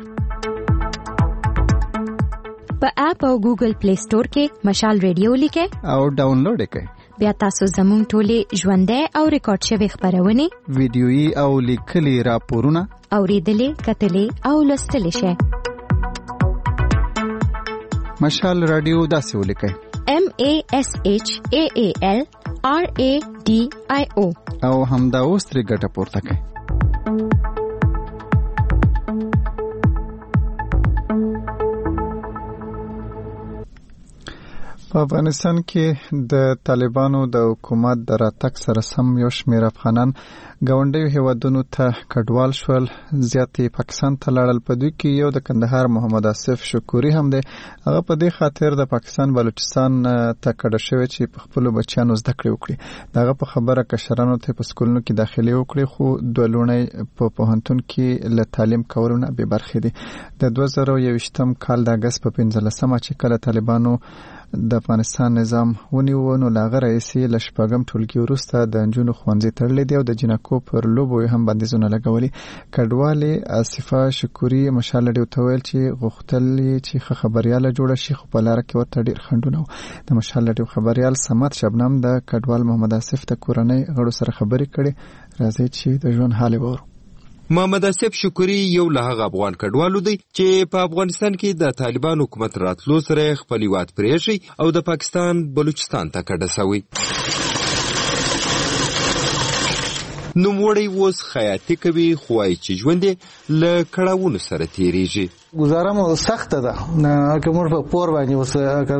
په اپ او ګوګل پلی سٹور کې مشال ریډیو لیکئ او ډاونلوډ یې کړئ. بیا تاسو زموږ ټولې ژوندۍ او ریکارډ شوې خپرونې، ویډیويي او لیکلي راپورونه اورېدلې، کتلې او لوستلی شئ. مشال رادیو داسې ولیکئ: M A S H A A L R A D I O او همدا اوس ترې ګټه پورته کړئ. په افغانستان کې د طالبانو د حکومت د راتګ سره سم یو شمېر افغانان ګاونډیو هیوادونو ته کډوال شول. زیات پاکستان ته لاړل. په دوی کې یو د کندهار محمد آصف شکوري هم دی. هغه په دې خاطر د پاکستان بلوچستان ته کډه شوی چې په خپلو بچیانو زده کړې وکړي. دغه په خبره کشرانو ته په سکولونو کې داخلي وکړي، خو دوه لوڼې په پوهنتون کې له تعلیم کولو نه بې برخې دي. د دوه زره یوویشتم کال د اګست په پنځلسمه چې کله طالبانو د افغانستان نظام ونیو، نو له هغه راهیسې له شپږم ټولګي وروسته د نجونو ښوونځي تړلی دی او د جنکو پر لوبو هم بندیزونه لګولي. کډوالې آصفه شکوري مشال ریډیو ته ویل چې غوښتل چې ښه خبریاله جوړه شي، خو په لاره کې ورته ډېر خنډونه وو. د مشال ریډیو خبریال صمد شبنم د کډوال محمد آصف د کورنۍ غړو سره خبرې کړې. راځئ چې د ژوند حال یې وورو. محمد آصف شکوري یو له هغه افغان کډوالو دی چې په افغانستان کې د طالبان حکومت راتلو سره خپل هیواد پرېښی او د پاکستان بلوچستان ته کډه شوی. نوموړی اوس خیاطي کوي، خو وایي چې ژوند یې له کړاوونو سره تېرېږي. گزاره مو سخته ده. که موږ په پور باندې اوس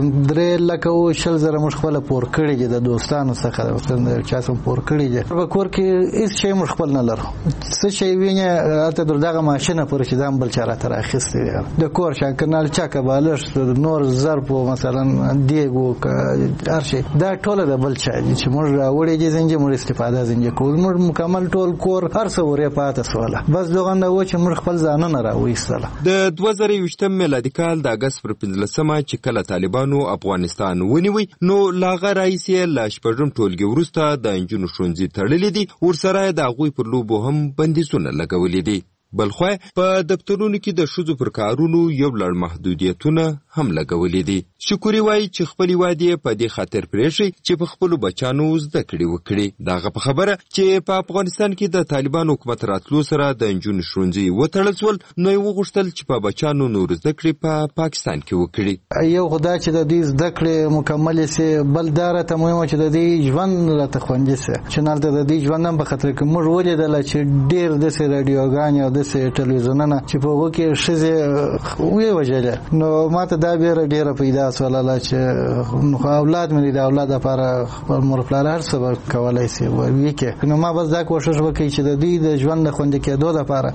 درې لکه او شل زره موږ خپله پور کړي دي د دوستانو څخه، د چا څخه پور کړي دي. په کور کې هېڅ شی موږ خپل نه لرو. څه شی وینې هلته در دغه ماشینه پورې چې دا هم بل چا راته رااخیستی دی. د کور شیان که نالچکه بالښت، نور ظرف و مثلا دیګ و که هر شی، دا ټوله د بل چا دي چې موږ راوړي دي زنجې موږ استفاده زنجې کوو. موږ مکمل ټول کور هر څه ورې پاته سوله، بس دغه نه و چې موږ خپل ځانونه راوایستله. د دوه زره یوویشتم میلادي کال د اګست پر پنځلسمه چې کله طالبانو افغانستان ونیوی، نو له هغه راهیسې له شپږم ټولګي وروسته د نجونو ښوونځي تړلي دي، ورسره د هغوی پر لوبو هم بندیزونه لګولي دي. بلخوا په دفترونو کې د ښځو پر کارونو یو لړ محدودیتونه هم لګولي دي. شکوري وایي چې خپل هیواد یې په دې خاطر پرېښی چې په خپلو بچیانو زده کړې وکړي. د هغه په خبره چې په افغانستان کې د طالبانو حکومت راتلو سره د نجونو ښوونځي وتړل شول، نو یې وغوښتل چې په بچیانو نور زده کړې په پا پاکستان کې وکړي. یو خو دا چې د دوی زده کړې مکملې سي، بل دا راته مهمه چې د دوی ژوند راته خوندي سي، چې هلته د دوی ژوند هم په خطر کې. موږ ولیدله چې ډېر داسې راډیوګانې او داسې ټلویزیونونه چې په هغو کې ښځې ویې وژلې، نو ما ته دا بیره ډېره پیدا سوله چې اولاد مې د اولاد لپاره خپل مور پلار هر څه به کولی شي وکړي. نو ما بس دا کوښښ وکړي چې د دوی د ژوند د خوندي کېدو لپاره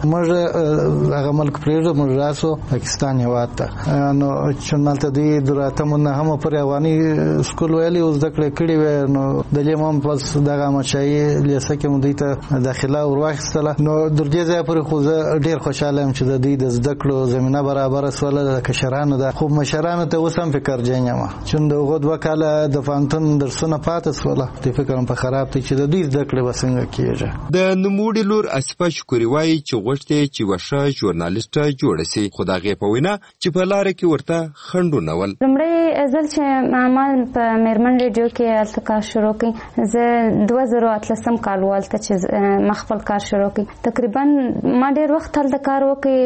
موږ هغه ملک پرېږدو، موږ راسو پاکستان هېواد ته. نو چون هلته دوی در اتمو نهمو پورې افغاني سکول ویلي او زده کړې کړې وې، نو د دې هم پس دغه احمدشاهي لیسه کې مو دوی ته داخله ور واخیستله. نو در دې ځایه پورې خو زه ډېر خوشحاله یم چې د دوی د زده کړو زمینه برابره سوله د کشرانو ده. خو مشرانو ته اوس هم فکرجن یم، چون د هغو دوه کاله د پوهنتون درسونه پاته سوله، د فکر هم په خراب دی چې د دوی زده کړې به څنګه کېږي. د نوموړي لور آصفه شکوري وایي چې غوښتې چې یوه ښه ژورنالیسټه جوړه سي، خو د هغې په وینا چې په لاره کې ورته خنډونه ول. لومړی ځل چې ما په میرمن ریډیو کې هلته کار شروع کړي، زه دوه زره اتلسم کال و هلته چې ما خپل کار شروع کړي. تقریبا ما ډېر وخت هلته کار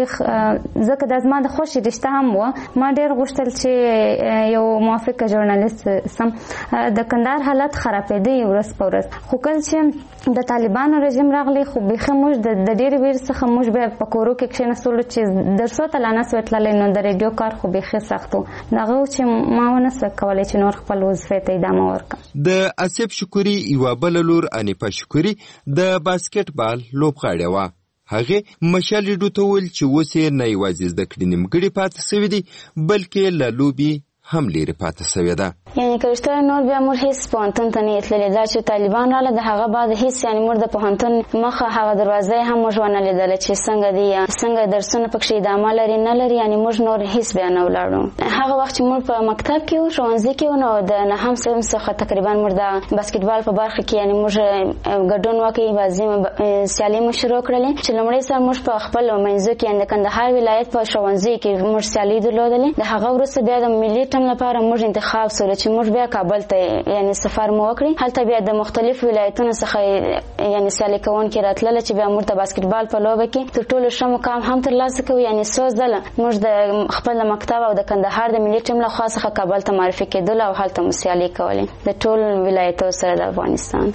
وکړي، ځکه دا زما د خوښې رشته هم وه. ما ډېر غوښتل چې یو موافقه ژورنالیست سم. د کندهار حالت خرابېدی ورځ په ورځ، خو کله چې د طالبانو رژیم راغلی، خو بیخي موږ د ډېرې ویرې څخه موږ بیا په کورو کې کښېناستلو چې درسو ته لا نه سوی تللی، نو د ریډیو کار خو بیخي سخت و. دغه و چې ما ونه سوی کولی چې نور خپل وظیفې ته ادامه ورکړم. د آصف شکوري یوه بله لور انیپا شکوري د باسکټ بال لوبغاړې وه. هغې مشال ریډیو ته وویل چې اوس یې نه یوازې زده کړې نیمګړې پاتې سوي دي، بلکې له لوبې هم لرې پاتې سوې ده. یعنی کړشته نور بیا موږ هیڅ پوهنتون ته نه تللی دا چې طالبان رااله د هغه بعد هیڅ یعنی موږ د پوهنتون مخه هغه دروازه هم موږ ونه لیدل چې څنګه دی څنګه درسونه پکې ادامه لري نه لري یعنی موږ نور هیڅ بیا نه ولاړو هغه وخت چې موږ په مکتب کې او ښوونځي کې نو د نهم سم څخه تقریبا موږ د باسکټبال په برخه کې یعنی موږ ګډون وکړي بازي سیالي مو شروع کړلې چې لومړی سره موږ په خپل منځو کې د کندهار ولایت په ښوونځي کې موږ سیالي درلودلې د هغه وروسته بیا د ملي ټیم لپاره موږ انتخاب سره چې موږ بیا کابل ته یعنی سفر مو وکړي هلته بیا د مختلف ولایتونو څخه یعنی سیالي کوونکي راتلل چې بیا موږ د باسکټبال په لوبه کې تر ټولو ښه مقام هم ترلاسه کوو یعنی څو ځله موږ د خپل مکتب او د کندهار د ملي ټیم له خوا څخه کابل ته معرفي کېدل او هلته مو سیالي کولې د ټول ولایتونو سره د افغانستان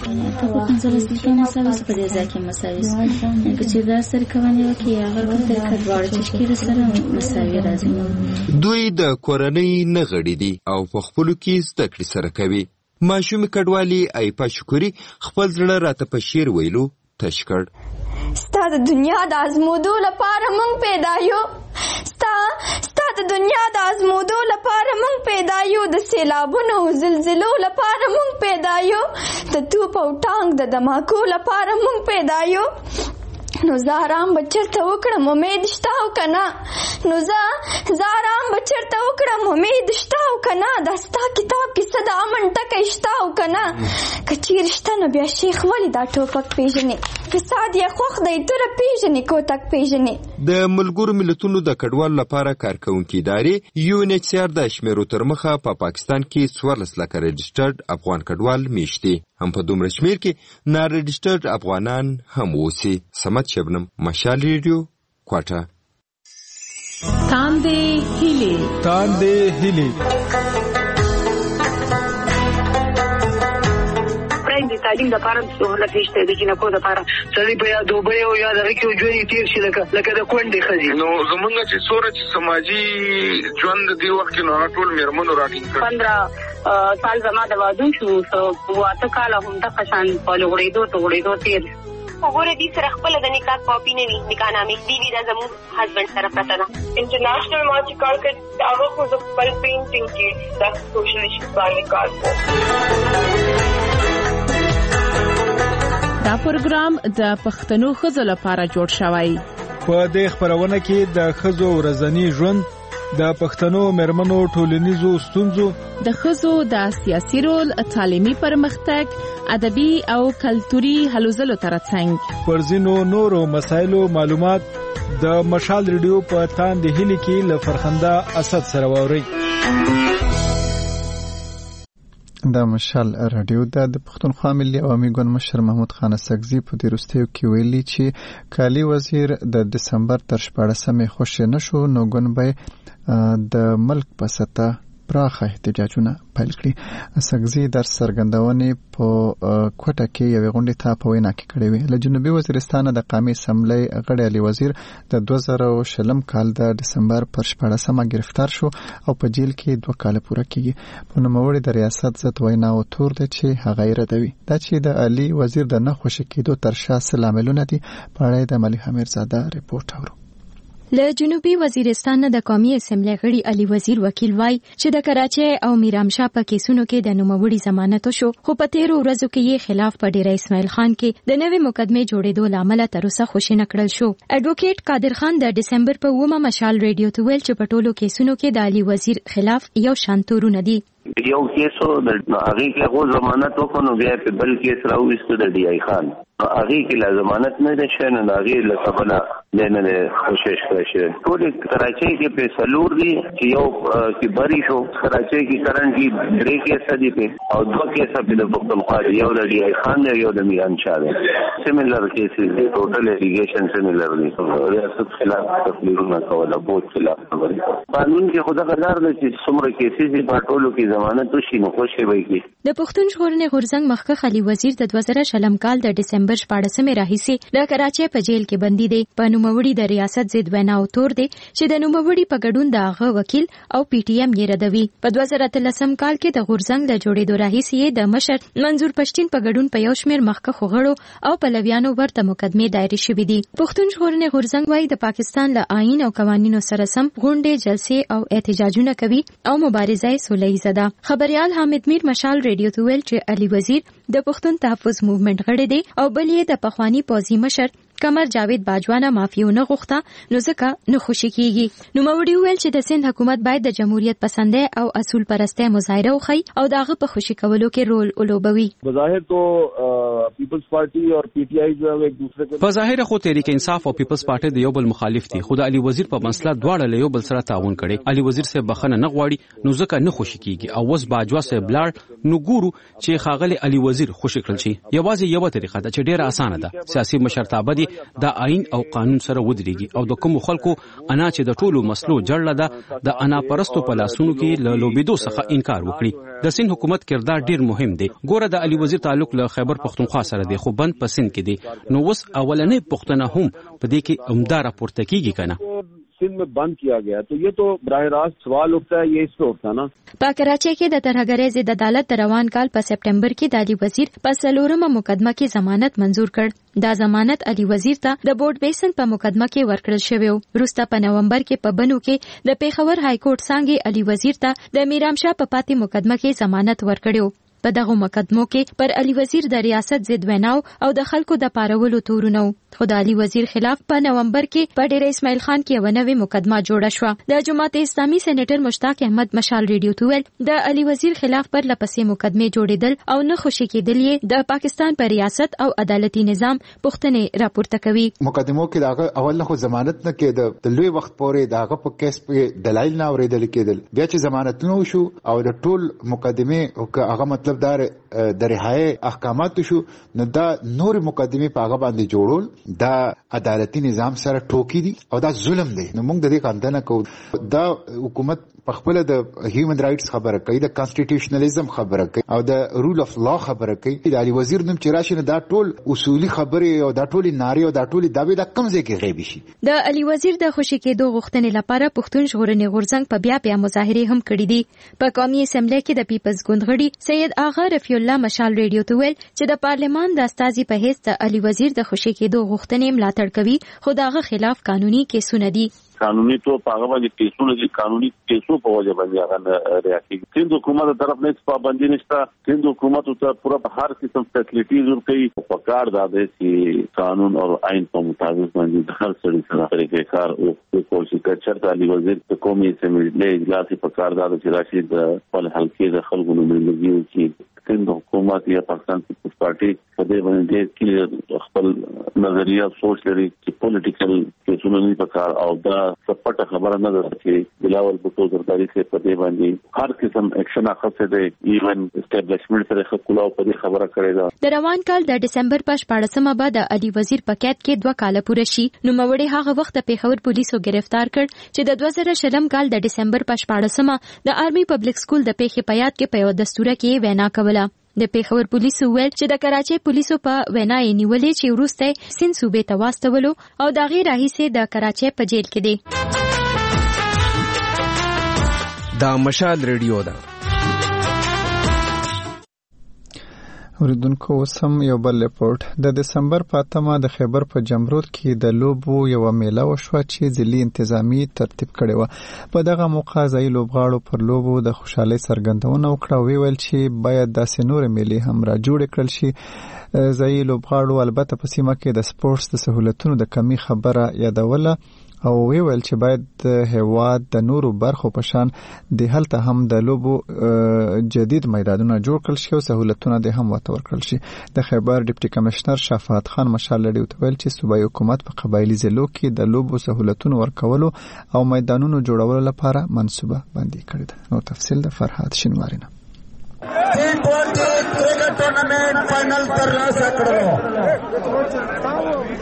دوی د کورنۍ نه غړي دي او په خپلو کې زده کړې سره کوي. ماشومې کډوالې ایپا شکوري خپل زړه راته په شعر ویلو تش کړ. ستا د دنیا د ازمودو لپاره مونږ پیدا یو ستا ستا د دنیا د ازمودو لپاره مونږ پیدا یو د سیلابونو او زلزلو لپاره مونږ پیدا یو د توپ او ټانک د دماکو لپاره مونږ پیدا یو نو زه آرام به چېرته وکړم امید شته او که نه نو زه زه آرام به چېرته وکړم امید شته او که نه دا ستا کتاب کې څه د امن ټکی شته او که نه که چیرې شته نو بیا شیخ ولې دا ټوپک پېژنې فساد یې خوښ دی توره پېژنې کوتک پېژنې. د ملګرو ملتونو د کډوالو لپاره کارکوونکې ادارې یو ان ایچ سی آر د شمیرو تر مخه په پاکستان کې څوارلس لکه رجسټرډ افغان کډوال میشت دي هم په دومره شمیر کې نا رجسټرډ افغانان هم اوسي. سمت شبنم مشال ریډیو کوټه. تاندې هیلې تاندې هیلې د تعلیم لپاره سهولت نشته د جنکو لپاره سړی په یا دوبۍ او یا دغه کې ژوند تیر شي لکه لکه د کونډې ښځې نو زمونږ چې څومره چې سماجي ژوند د دې وخت کې نو ټول مېرمنو راټینګ کړ. پندره سال زما د واده شو واته کاله همدغه شان په لغړېدو ته غړېدو تېر وګوره دې سره خپله د نکاح کاپي نه وي نکاحنامې دې وي دا زموږ هسبنډ سره پرته ده. انټرنیشنل ما چې کار کوي هغه خو زه خپل پینټینګ کې دا سوشل ایشوز باندې کار کوم. دا پروګرام د پښتنو ښځو لپاره جوړ شوی. په دې خپرونه کې د ښځو ورځنی ژوند د پښتنو مېرمنو ټولنیزو ستونزو د ښځو د سیاسي رول تعلیمي پرمختګ ادبي او کلتوري هلو ځلو ترڅنګ پر ځینو نورو مسایلو معلومات د مشال ریډیو په تاندې هیلې کې له فرخنده اسد سره واورئ. د مشال رادیو د پښتونخوا ملي عوامي ګوند مشر محمود خان سګزي په دې وروستیو کې ویلي چې کالی وزیر د دسمبر تر شپاړسمې خوشې نشو نو ګوند به د ملک په سطح پراخه احتجاجونه پیل کړي. سګزي در څرګندونې په کوټه کې یوې غونډې ته په وینا کې کړې وې. له جنوبي وزیرستان د قومي اسمبلی غړی علي وزیر د دوه زره شلم کال د دسمبر پر شپاړسمه گرفتار شو او په جیل کې دوه کاله پوره کیږي. په نوموړي د ریاست ضد وینا او تور ده چې هغه یې ردوي. دا چې د علي وزیر د نه خوشي کېدو تر شا څه لاملونه دي په اړه د ملي حمیرزاده رپورټ اورو. له جنوبي وزیرستان د قومي اسمبلی غړي علي وزیر وکیل وای چې د کراچۍ او میرامشاه په کیسونو کې د نوموړي ضمانت شو خو په تیرو ورځو کې یې خلاف په ډیره اسماعیل خان کې د نوې مقدمې جوړېدو لامل تر اوسه خوشی نکړل شو. اډوکیټ قادر خان د دسمبر په اومه مشال ریډیو ته ویل چې په ټولو کیسونو کې د علي وزیر خلاف یو شان تورونه دي. یو کیسو د هغه کې غو ضمانت وکړو بیا په بل کیس راوېستو د ډي آی خان هغه کې لا ضمانت نه ده شنه هغه له خپله نه نه کوشش کوي. ټول کراچۍ کې په سلور دي چې یو کې بری شو کراچۍ کې کرنټلی درې کیسه دي په او دوه کیسه په د پښتونخوا یو د ډي آی خان دی یو د میران شاه دی. سیمیلر کیسز دي ټوټل الیګیشن سیمیلر دي. ریاست خلاف تفلیرونه کوله بوت خلاف قانون کې خدا قدر دی چې څومره کیسز دي په ټولو کې ضمانت وشي نو خوشي وي. د پښتون ژغورنې غورځنګ مخکښ علي وزیر د دوه زره شلم کال د دسمبر سپټمبر شپاړسمې راهیسې د کراچۍ په جیل کې بندي دی. په نوموړي د ریاست ضد ویناو تور دی چې د نوموړي په ګډون د هغه وکیل او پی ټی ایم یې ردوي. په دوه زره اتلسم کال کې د غورځنګ له جوړېدو راهیسې د مشر منظور پښتين په ګډون په یو شمېر مخکښو غړو او پلویانو ورته مقدمې دایرې شوې دي. پښتون ژغورنې غورځنګ وايي د پاکستان له آئین او قوانینو سره سم غونډې، جلسې او احتجاجونه کوي او مبارزه یې سوله ییزه ده. خبريال حامد میر مشال ریډیو ته ویل چې علي وزیر د پښتون تحفظ موومېنټ غړی دی او بل یې د پخوانی پوځي مشر کمر جاوید باجوانه معافیونه غوښته نو ځکه نه خوشي کیږي. نو موري ویل چې د سند حکومت باید د جمهوریت پسندۍ او اصول پرسته مظاهره وکړي او داغه په خوشي کولو کې رول ولوبوي. بظاهر تو پیپلز پارټي او پی ټی آی جو یک دوسرے کې په ظاهر خو تحریک انصاف او پیپلز پارټي د یو بل مخالف دي، خو د علي وزیر په مسله دواړه له یو بل سره تعاون کړي. علي وزیر سره بخنه نه غواړي نو ځکه نه خوشي کیږي او وس باجوا سره بلاړ نو ګورو چې خاغلی علي وزیر خوشي کړل شي. یوازې یو طریقه ده چې ډیره اسانه ده، سیاسي مشرتابه دي د آئین او قانون سره ودرېږي او د کوم خلکو انا چې د ټولو مسلو جړله ده د انا پرستو په لاسونو کې له لوبېدو څخه انکار وکړي. د سند حکومت کردار ډیر مهم دی. ګوره د علي وزیر تعلق له خیبر پختونخوا سره دی خو بند په سند کې دی، نو اوس اولنې پښتنه هم په دې کې عمده راپورته کیږي کنه. سندھ میں بند کیا گیا تو یہ تو براہ راست سوال اٹھتا ہے، یہ اس پہ اٹھتا نا. په کراچۍ کې د ترهګرۍ ضد عدالت د روان کال په سپټمبر کې د علي وزیر په څلورمه مقدمه کې ضمانت منزور کړ. دا ضمانت علي وزیر ته د بورډ بیسن په مقدمه کې ورکړل شوی و. وروسته په نومبر کې په بنو کې د پیښور های کورټ څنګه علي وزیر ته د میرامشاه په پاتې مقدمه کې ضمانت ورکړیو. په دغه مقدمو کې پر علي وزیر د ریاست ضد ویناو او د خلکو د پارولو تورونه خو د علي وزیر خلاف په نومبر کې په ډیر اسماعیل خان کې یو نوې مقدمه جوړه شوه. د جماعت اسلامي سېنیټر مشتاق احمد مشال ریډیو ته ویل د علي وزیر خلاف پر لپسې مقدمه جوړېدل او نه خوشي کېدل یې د پاکستان پر ریاست او عدالتي نظام پوښتنې راپورته کوي. مقدمو کې داغه اول نه خو ضمانت نه کېده، د لوی وخت پورې داغه په کیس په دلایل نه اورېدل کېدل، بیا چې ضمانت نه وشو او د ټول مقدمه او هغه مطلب دار د رهایی احکامات شو نو دا نور مقدمه په هغه باندې جوړول دا عدالتي نظام سره ټوکی دي او دا ظلم دی. نو موږ د دې کاندنه کوو دا حکومت په خپل د هیومن رائټس خبره کوي، د کانسټیټیوشنالیزم خبره کوي او د رول اف لا خبره کوي. د علي وزیر نوم چې راشي دا ټول اصولي خبره او دا ټول ناری او دا ټول داوی د کم ځای کې غیبي شي. د علي وزیر د خوشي کېدو غوښتنې لپاره پښتون ژغورنې غورځنګ په بیا بیا مظاهره هم کړې دي. په قومي اسمبلی کې د پیپلز ګوند غړي سید آغا رفیع الله مشال ریډیو ته ویل چې د پارلمان د استازي په حیث د علي وزیر د خوشي کېدو غوښتنې ملاتړ کوي خو دغه خلاف قانوني کیسونه دي. قانونی تو پاغه باندې کیسونه دي، قانوني کیسو په وجه باندې هغه ریاستي سند حکومت طرف نه پابندي نشته. سند حکومت ته پورا هر قسم فیسلټیز ورکړي په کار داده چې قانون او آئین په مطابق باندې د هر سړي سره طریقې کار او کوشش کوي. چرته علي وزیر په قومي اسمبلی اجلاس په کار داده چې راشي د خپل حلقې د خلکو نمائندګي وکړي. سند حکومت یا پاکستان پیپلز پارټي په دې باندې کې خپل نظریه سوچ لري چې پولیټیکل کیسونه نه پکار او دا سپټه خبره نه ده چې بلاول بوټو زرداری سے په دې باندې هر قسم اکشن اخته دی. ایون اسټابلیشمنت سره خپل په دې خبره کړې ده. د روان کال د دسمبر په شپاړسمه بعد علي وزیر په قید کې دوه کاله پوره شي. نو موري هغه وخت په پیښور پولیسو گرفتار کړ چې د دوه زره شلم کال د دسمبر په شپاړسمه د آرمي پبلک سکول د پیښې په یاد کې په یو دستوره کې وینا کوله. د پیښور پولیسو ویل چې د کراچۍ پولیسو په وینا یې نیولې چې وروسته سند صوبې ته واستولو او د هغې راهیسې د کراچۍ په جیل کې دی. دا مشال ریډیو ده. اوریدونکو سم یو بل رپورت د دسمبر په اتمه د خیبر په جمرود کې د لوبو یو میله وشوه چې ځلي انتظامی ترتیب کړي و. په دغه موقع ځای لوبغاړو پر لوبو د خوشحالۍ څرګندونه وکړه او ویل چې باید داسې نور میلې هم را جوړ کړل شي. ځای لوبغاړو البته په سیمه کې د سپورتس د سہولتونو د کمی خبره یادوله او ویل چې باید هیواد د نورو برخو په شان د هلته هم د لوبو جدید میدانونه جوړ کړل شي او سہولتونه د هم ورته ورکړل شي. د خیبر ډیپټي کمشنر شفاعت خان مشال لري او ویل چې صوبایي حکومت په قبایلی ضلعو کې د لوبو سہولتونو ورکولو او میدانونو جوړولو لپاره منصوبه بندي کړې ده. نو تفصیل د فرحات شینواری نه. T twenty cricket tournament final तर्रासा करो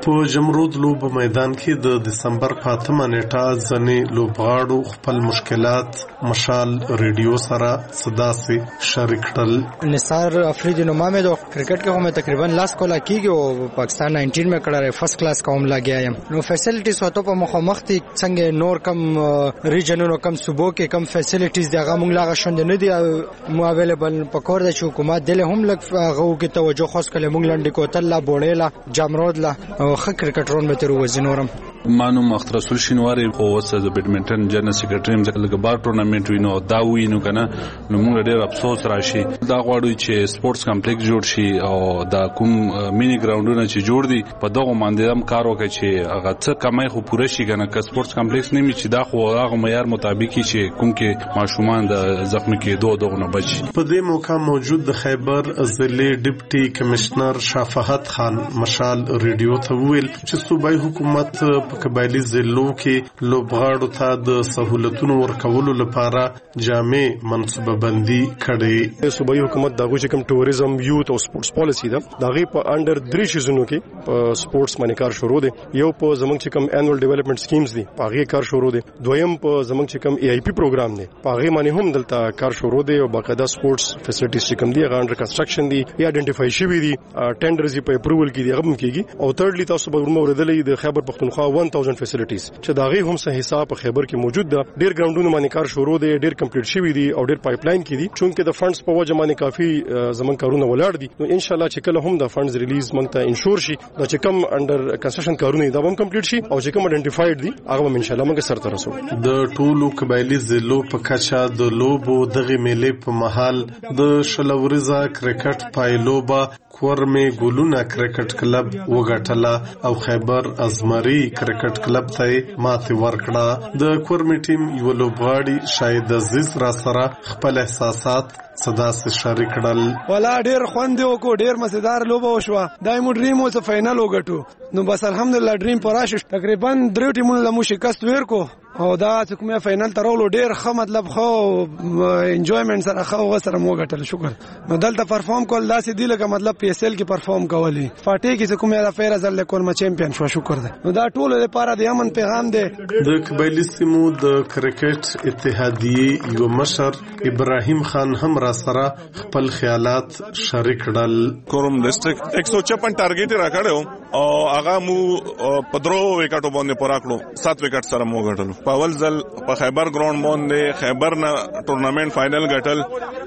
په جمرود لوب میدان کې د دسمبر په اتمه نیټه ځنې لوبغاړو خپل مشکلات مشال ریډیو سره صداسي شریک کړل. نثار افریدی نو مامه د کرکټ کې هم تقریبا لاس کولا کیږي او پاکستان انیس میں کړه رہے فرست کلاس کوم لګیا یم. نو فیسیلیټیز وته په مخامختي څنګه نور کم ریجنونو کم صوبو کې کم فیسیلیټیز دغه مونږ لاغه شوند نه دي مو اویلیبل پکور د حکومت دله هم لګ غو کې توجه خاص کله مونږ لنډ کوتل لا بوړېلا جامرود لا او خ کرکټرون به تر وزنورم. مانو مختر رسول شینواری خو وسه د بیډمنټن جنرال سیکریټری مزه لګ بار ټورنمنت وینو دا وینو کنه نو موږ ډېر افسوس راشي دا غواړو چې سپورتس کمپلیکس جوړ شي او دا کوم مینی ګراوندونه چې جوړ دي په دغه باندې هم کار وکړي چې هغه څه کمای خو پوره شي کنه که سپورتس کمپلیکس نه می چې دا خو هغه معیار مطابق چې کوم کې ماشومان د زخمی کېدو دغه نه بچي. په دې موقع موجود د خیبر ضلع ډیپټي کمشنر شفاعت خان مشال ریډیو ته ویل چې صوبایي حکومت په قبایلی ضلعو کې لوبغاړو ته د سہولتونو ورکولو لپاره جامع منصوبه بندي کړي. صوبایي حکومت دغه چې کوم ټوریزم یوت او سپورتس پالیسی ده دغه په انډر درې شیزونو کې په سپورتس باندې کار شروع دي. یو په زمنګ چې کوم انوال ډیولپمنٹ سکیمز دي پاغه کار شروع دي. دویم په زمنګ چې کوم ای آی پی پروګرام دي پاغه باندې هم دلته کار شروع دي او باقاعده سپورتس فیسیلیټیز چې کوم دي هغه انډر کنسټرکشن دي یا آئیډنټیفای شوی دي ټینډرز په اپروول کې دي هغه هم کیږي. او تھرډلی تاسو به ورموردلې د خیبر پختونخوا هزار فیسیلیټیز چې داغه هم سه حساب په خیبر کې موجود ده. ډیر ګراوندونو باندې کار شروع دي ډیر کمپلیټ شوی دي او ډیر پایپلاین کې دي چونکه د فندز په وجه باندې کافي زمون کارونه ولاړ دي. نو ان شاء الله چې کله هم د فندز ریلیز مونږ ته انشور شي دا چې کوم انډر کنسټرکشن کارونه دا هم کمپلیټ شي او چې کوم آئیډنټیفایډ دي هغه هم ان شاء الله موږ سره ترسو. د ټولو قبایلی ضلعو په کچه د لوبو دغه میلې په محل د شلوريزه کرکټ پایلوبا کورمې ګولونه کرکټ کلب وګټله او خیبر ازمري کرکټ کلب ته ماته ورکړه. د کورمې ټیم یو لوبغاړي شاهد عزیز را سره خپل احساسات صدا سره شریک کړل. ولا ډیر خوند یو کو ډیر مزیدار لوبه وشوه. دایمو ډریم او فائنل وګټو نو بس الحمدلله ډریم پراشه تقریبا درې ټیمونو له مو شکست ورکو او دا چې کومه فائنل ته راولو ډیر ښه مطلب خو انجوایمنت سره خو سره مو غټل شکر. نو دلته پرفارم کول داسې دی لکه مطلب پی ایس ایل کې پرفارم کولی فاټي کې کومه دا فیر ازل کورما چمپیون شو شکر ده. نو دا ټول لپاره د امن پیغام دی. د قبایلی سیمو د کرکټ اتحادیه یو مشر ابراهیم خان هم را سره خپل خیالات شریک کړل. کوروم ډیسټریکټ ایک سو چپن ټارګټ را کړو او هغه مو پدرو وکټو باندې پورا کړو سات وکټ سره مو غټلو. په اول ځل په خیبر ګراوند باندې خیبر نه ټورنمنت فائنل غټل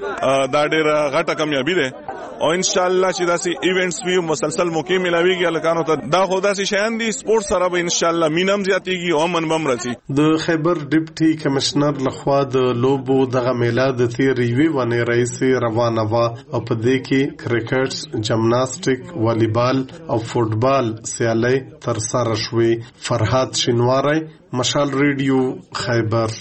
دا ډېر غټه کامیابی ده او ان شاء الله چې داسې ایونټس وی مسلسل موقع ملاويږي الکانو ته دا خو داسې شیان دي سپورت سره به ان شاء الله مینم زیاتیږي او من بم راسي. د خیبر ډیپټي کمشنر لخوا د لوبو دغه میلاد تیر یوي ونی رئیس روانه وا او په دې کې کرکټ جمناستیک والیبال او فوټبال سیالي تر سره شوې. فرحات شینواری مشال ریډیو خیبر.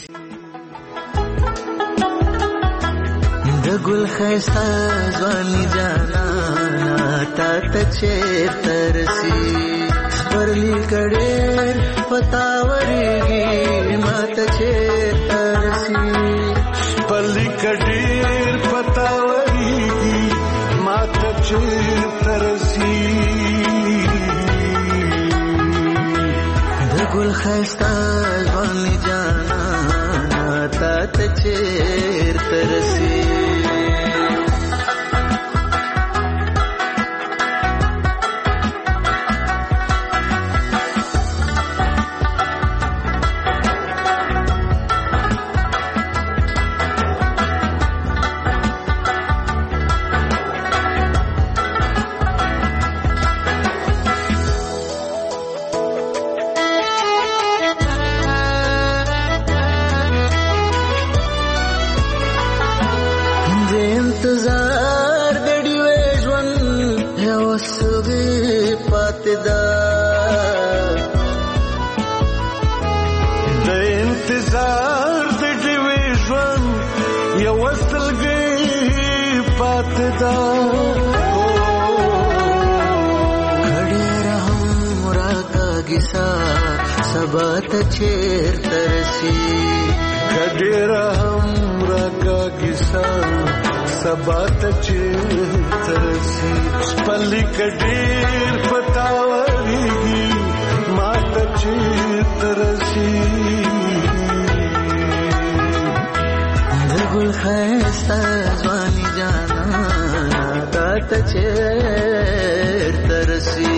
د ګل خیستا ځواني جانا تا ته چیرته رسي پرلی کډېر پتاورېږي ما ته چیرته رسي پرلی کډېر پتاورېږي ما ته چیرته رسي د ګل خیستا ځواني جانا تا ته چیرته رسي سبات چیرته رسي کډېر هم راکاږي سبات چیرته رسي پلي کډېر پتاورېږي چیرته رسي د ګل ښایسته ځواني جانا تا ته چیرته رسي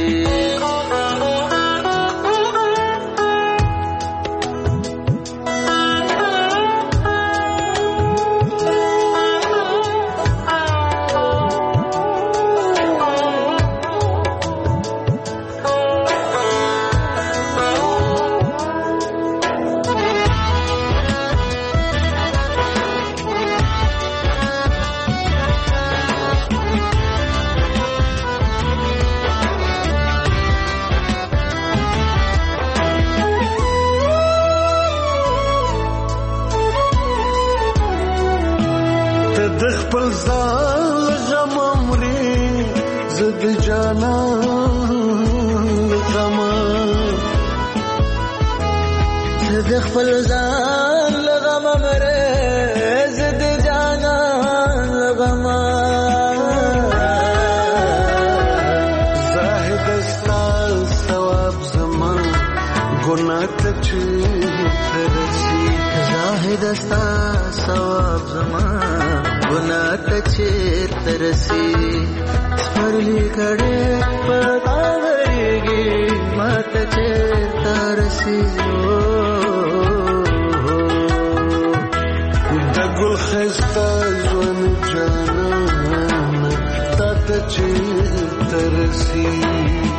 د خپل ځان غم مري زد جانان غم د خپل ځان غم مري زد جانان غم زاهد استا ثواب زمان ګناه ته چیرته رسي زاهد استا ثواب زمان ګناه ته چیرته رسي سپرلی کړه پتا ورګي ماته چیرته رسي د ګل خسته ژوند جانان تا ته چیرته رسي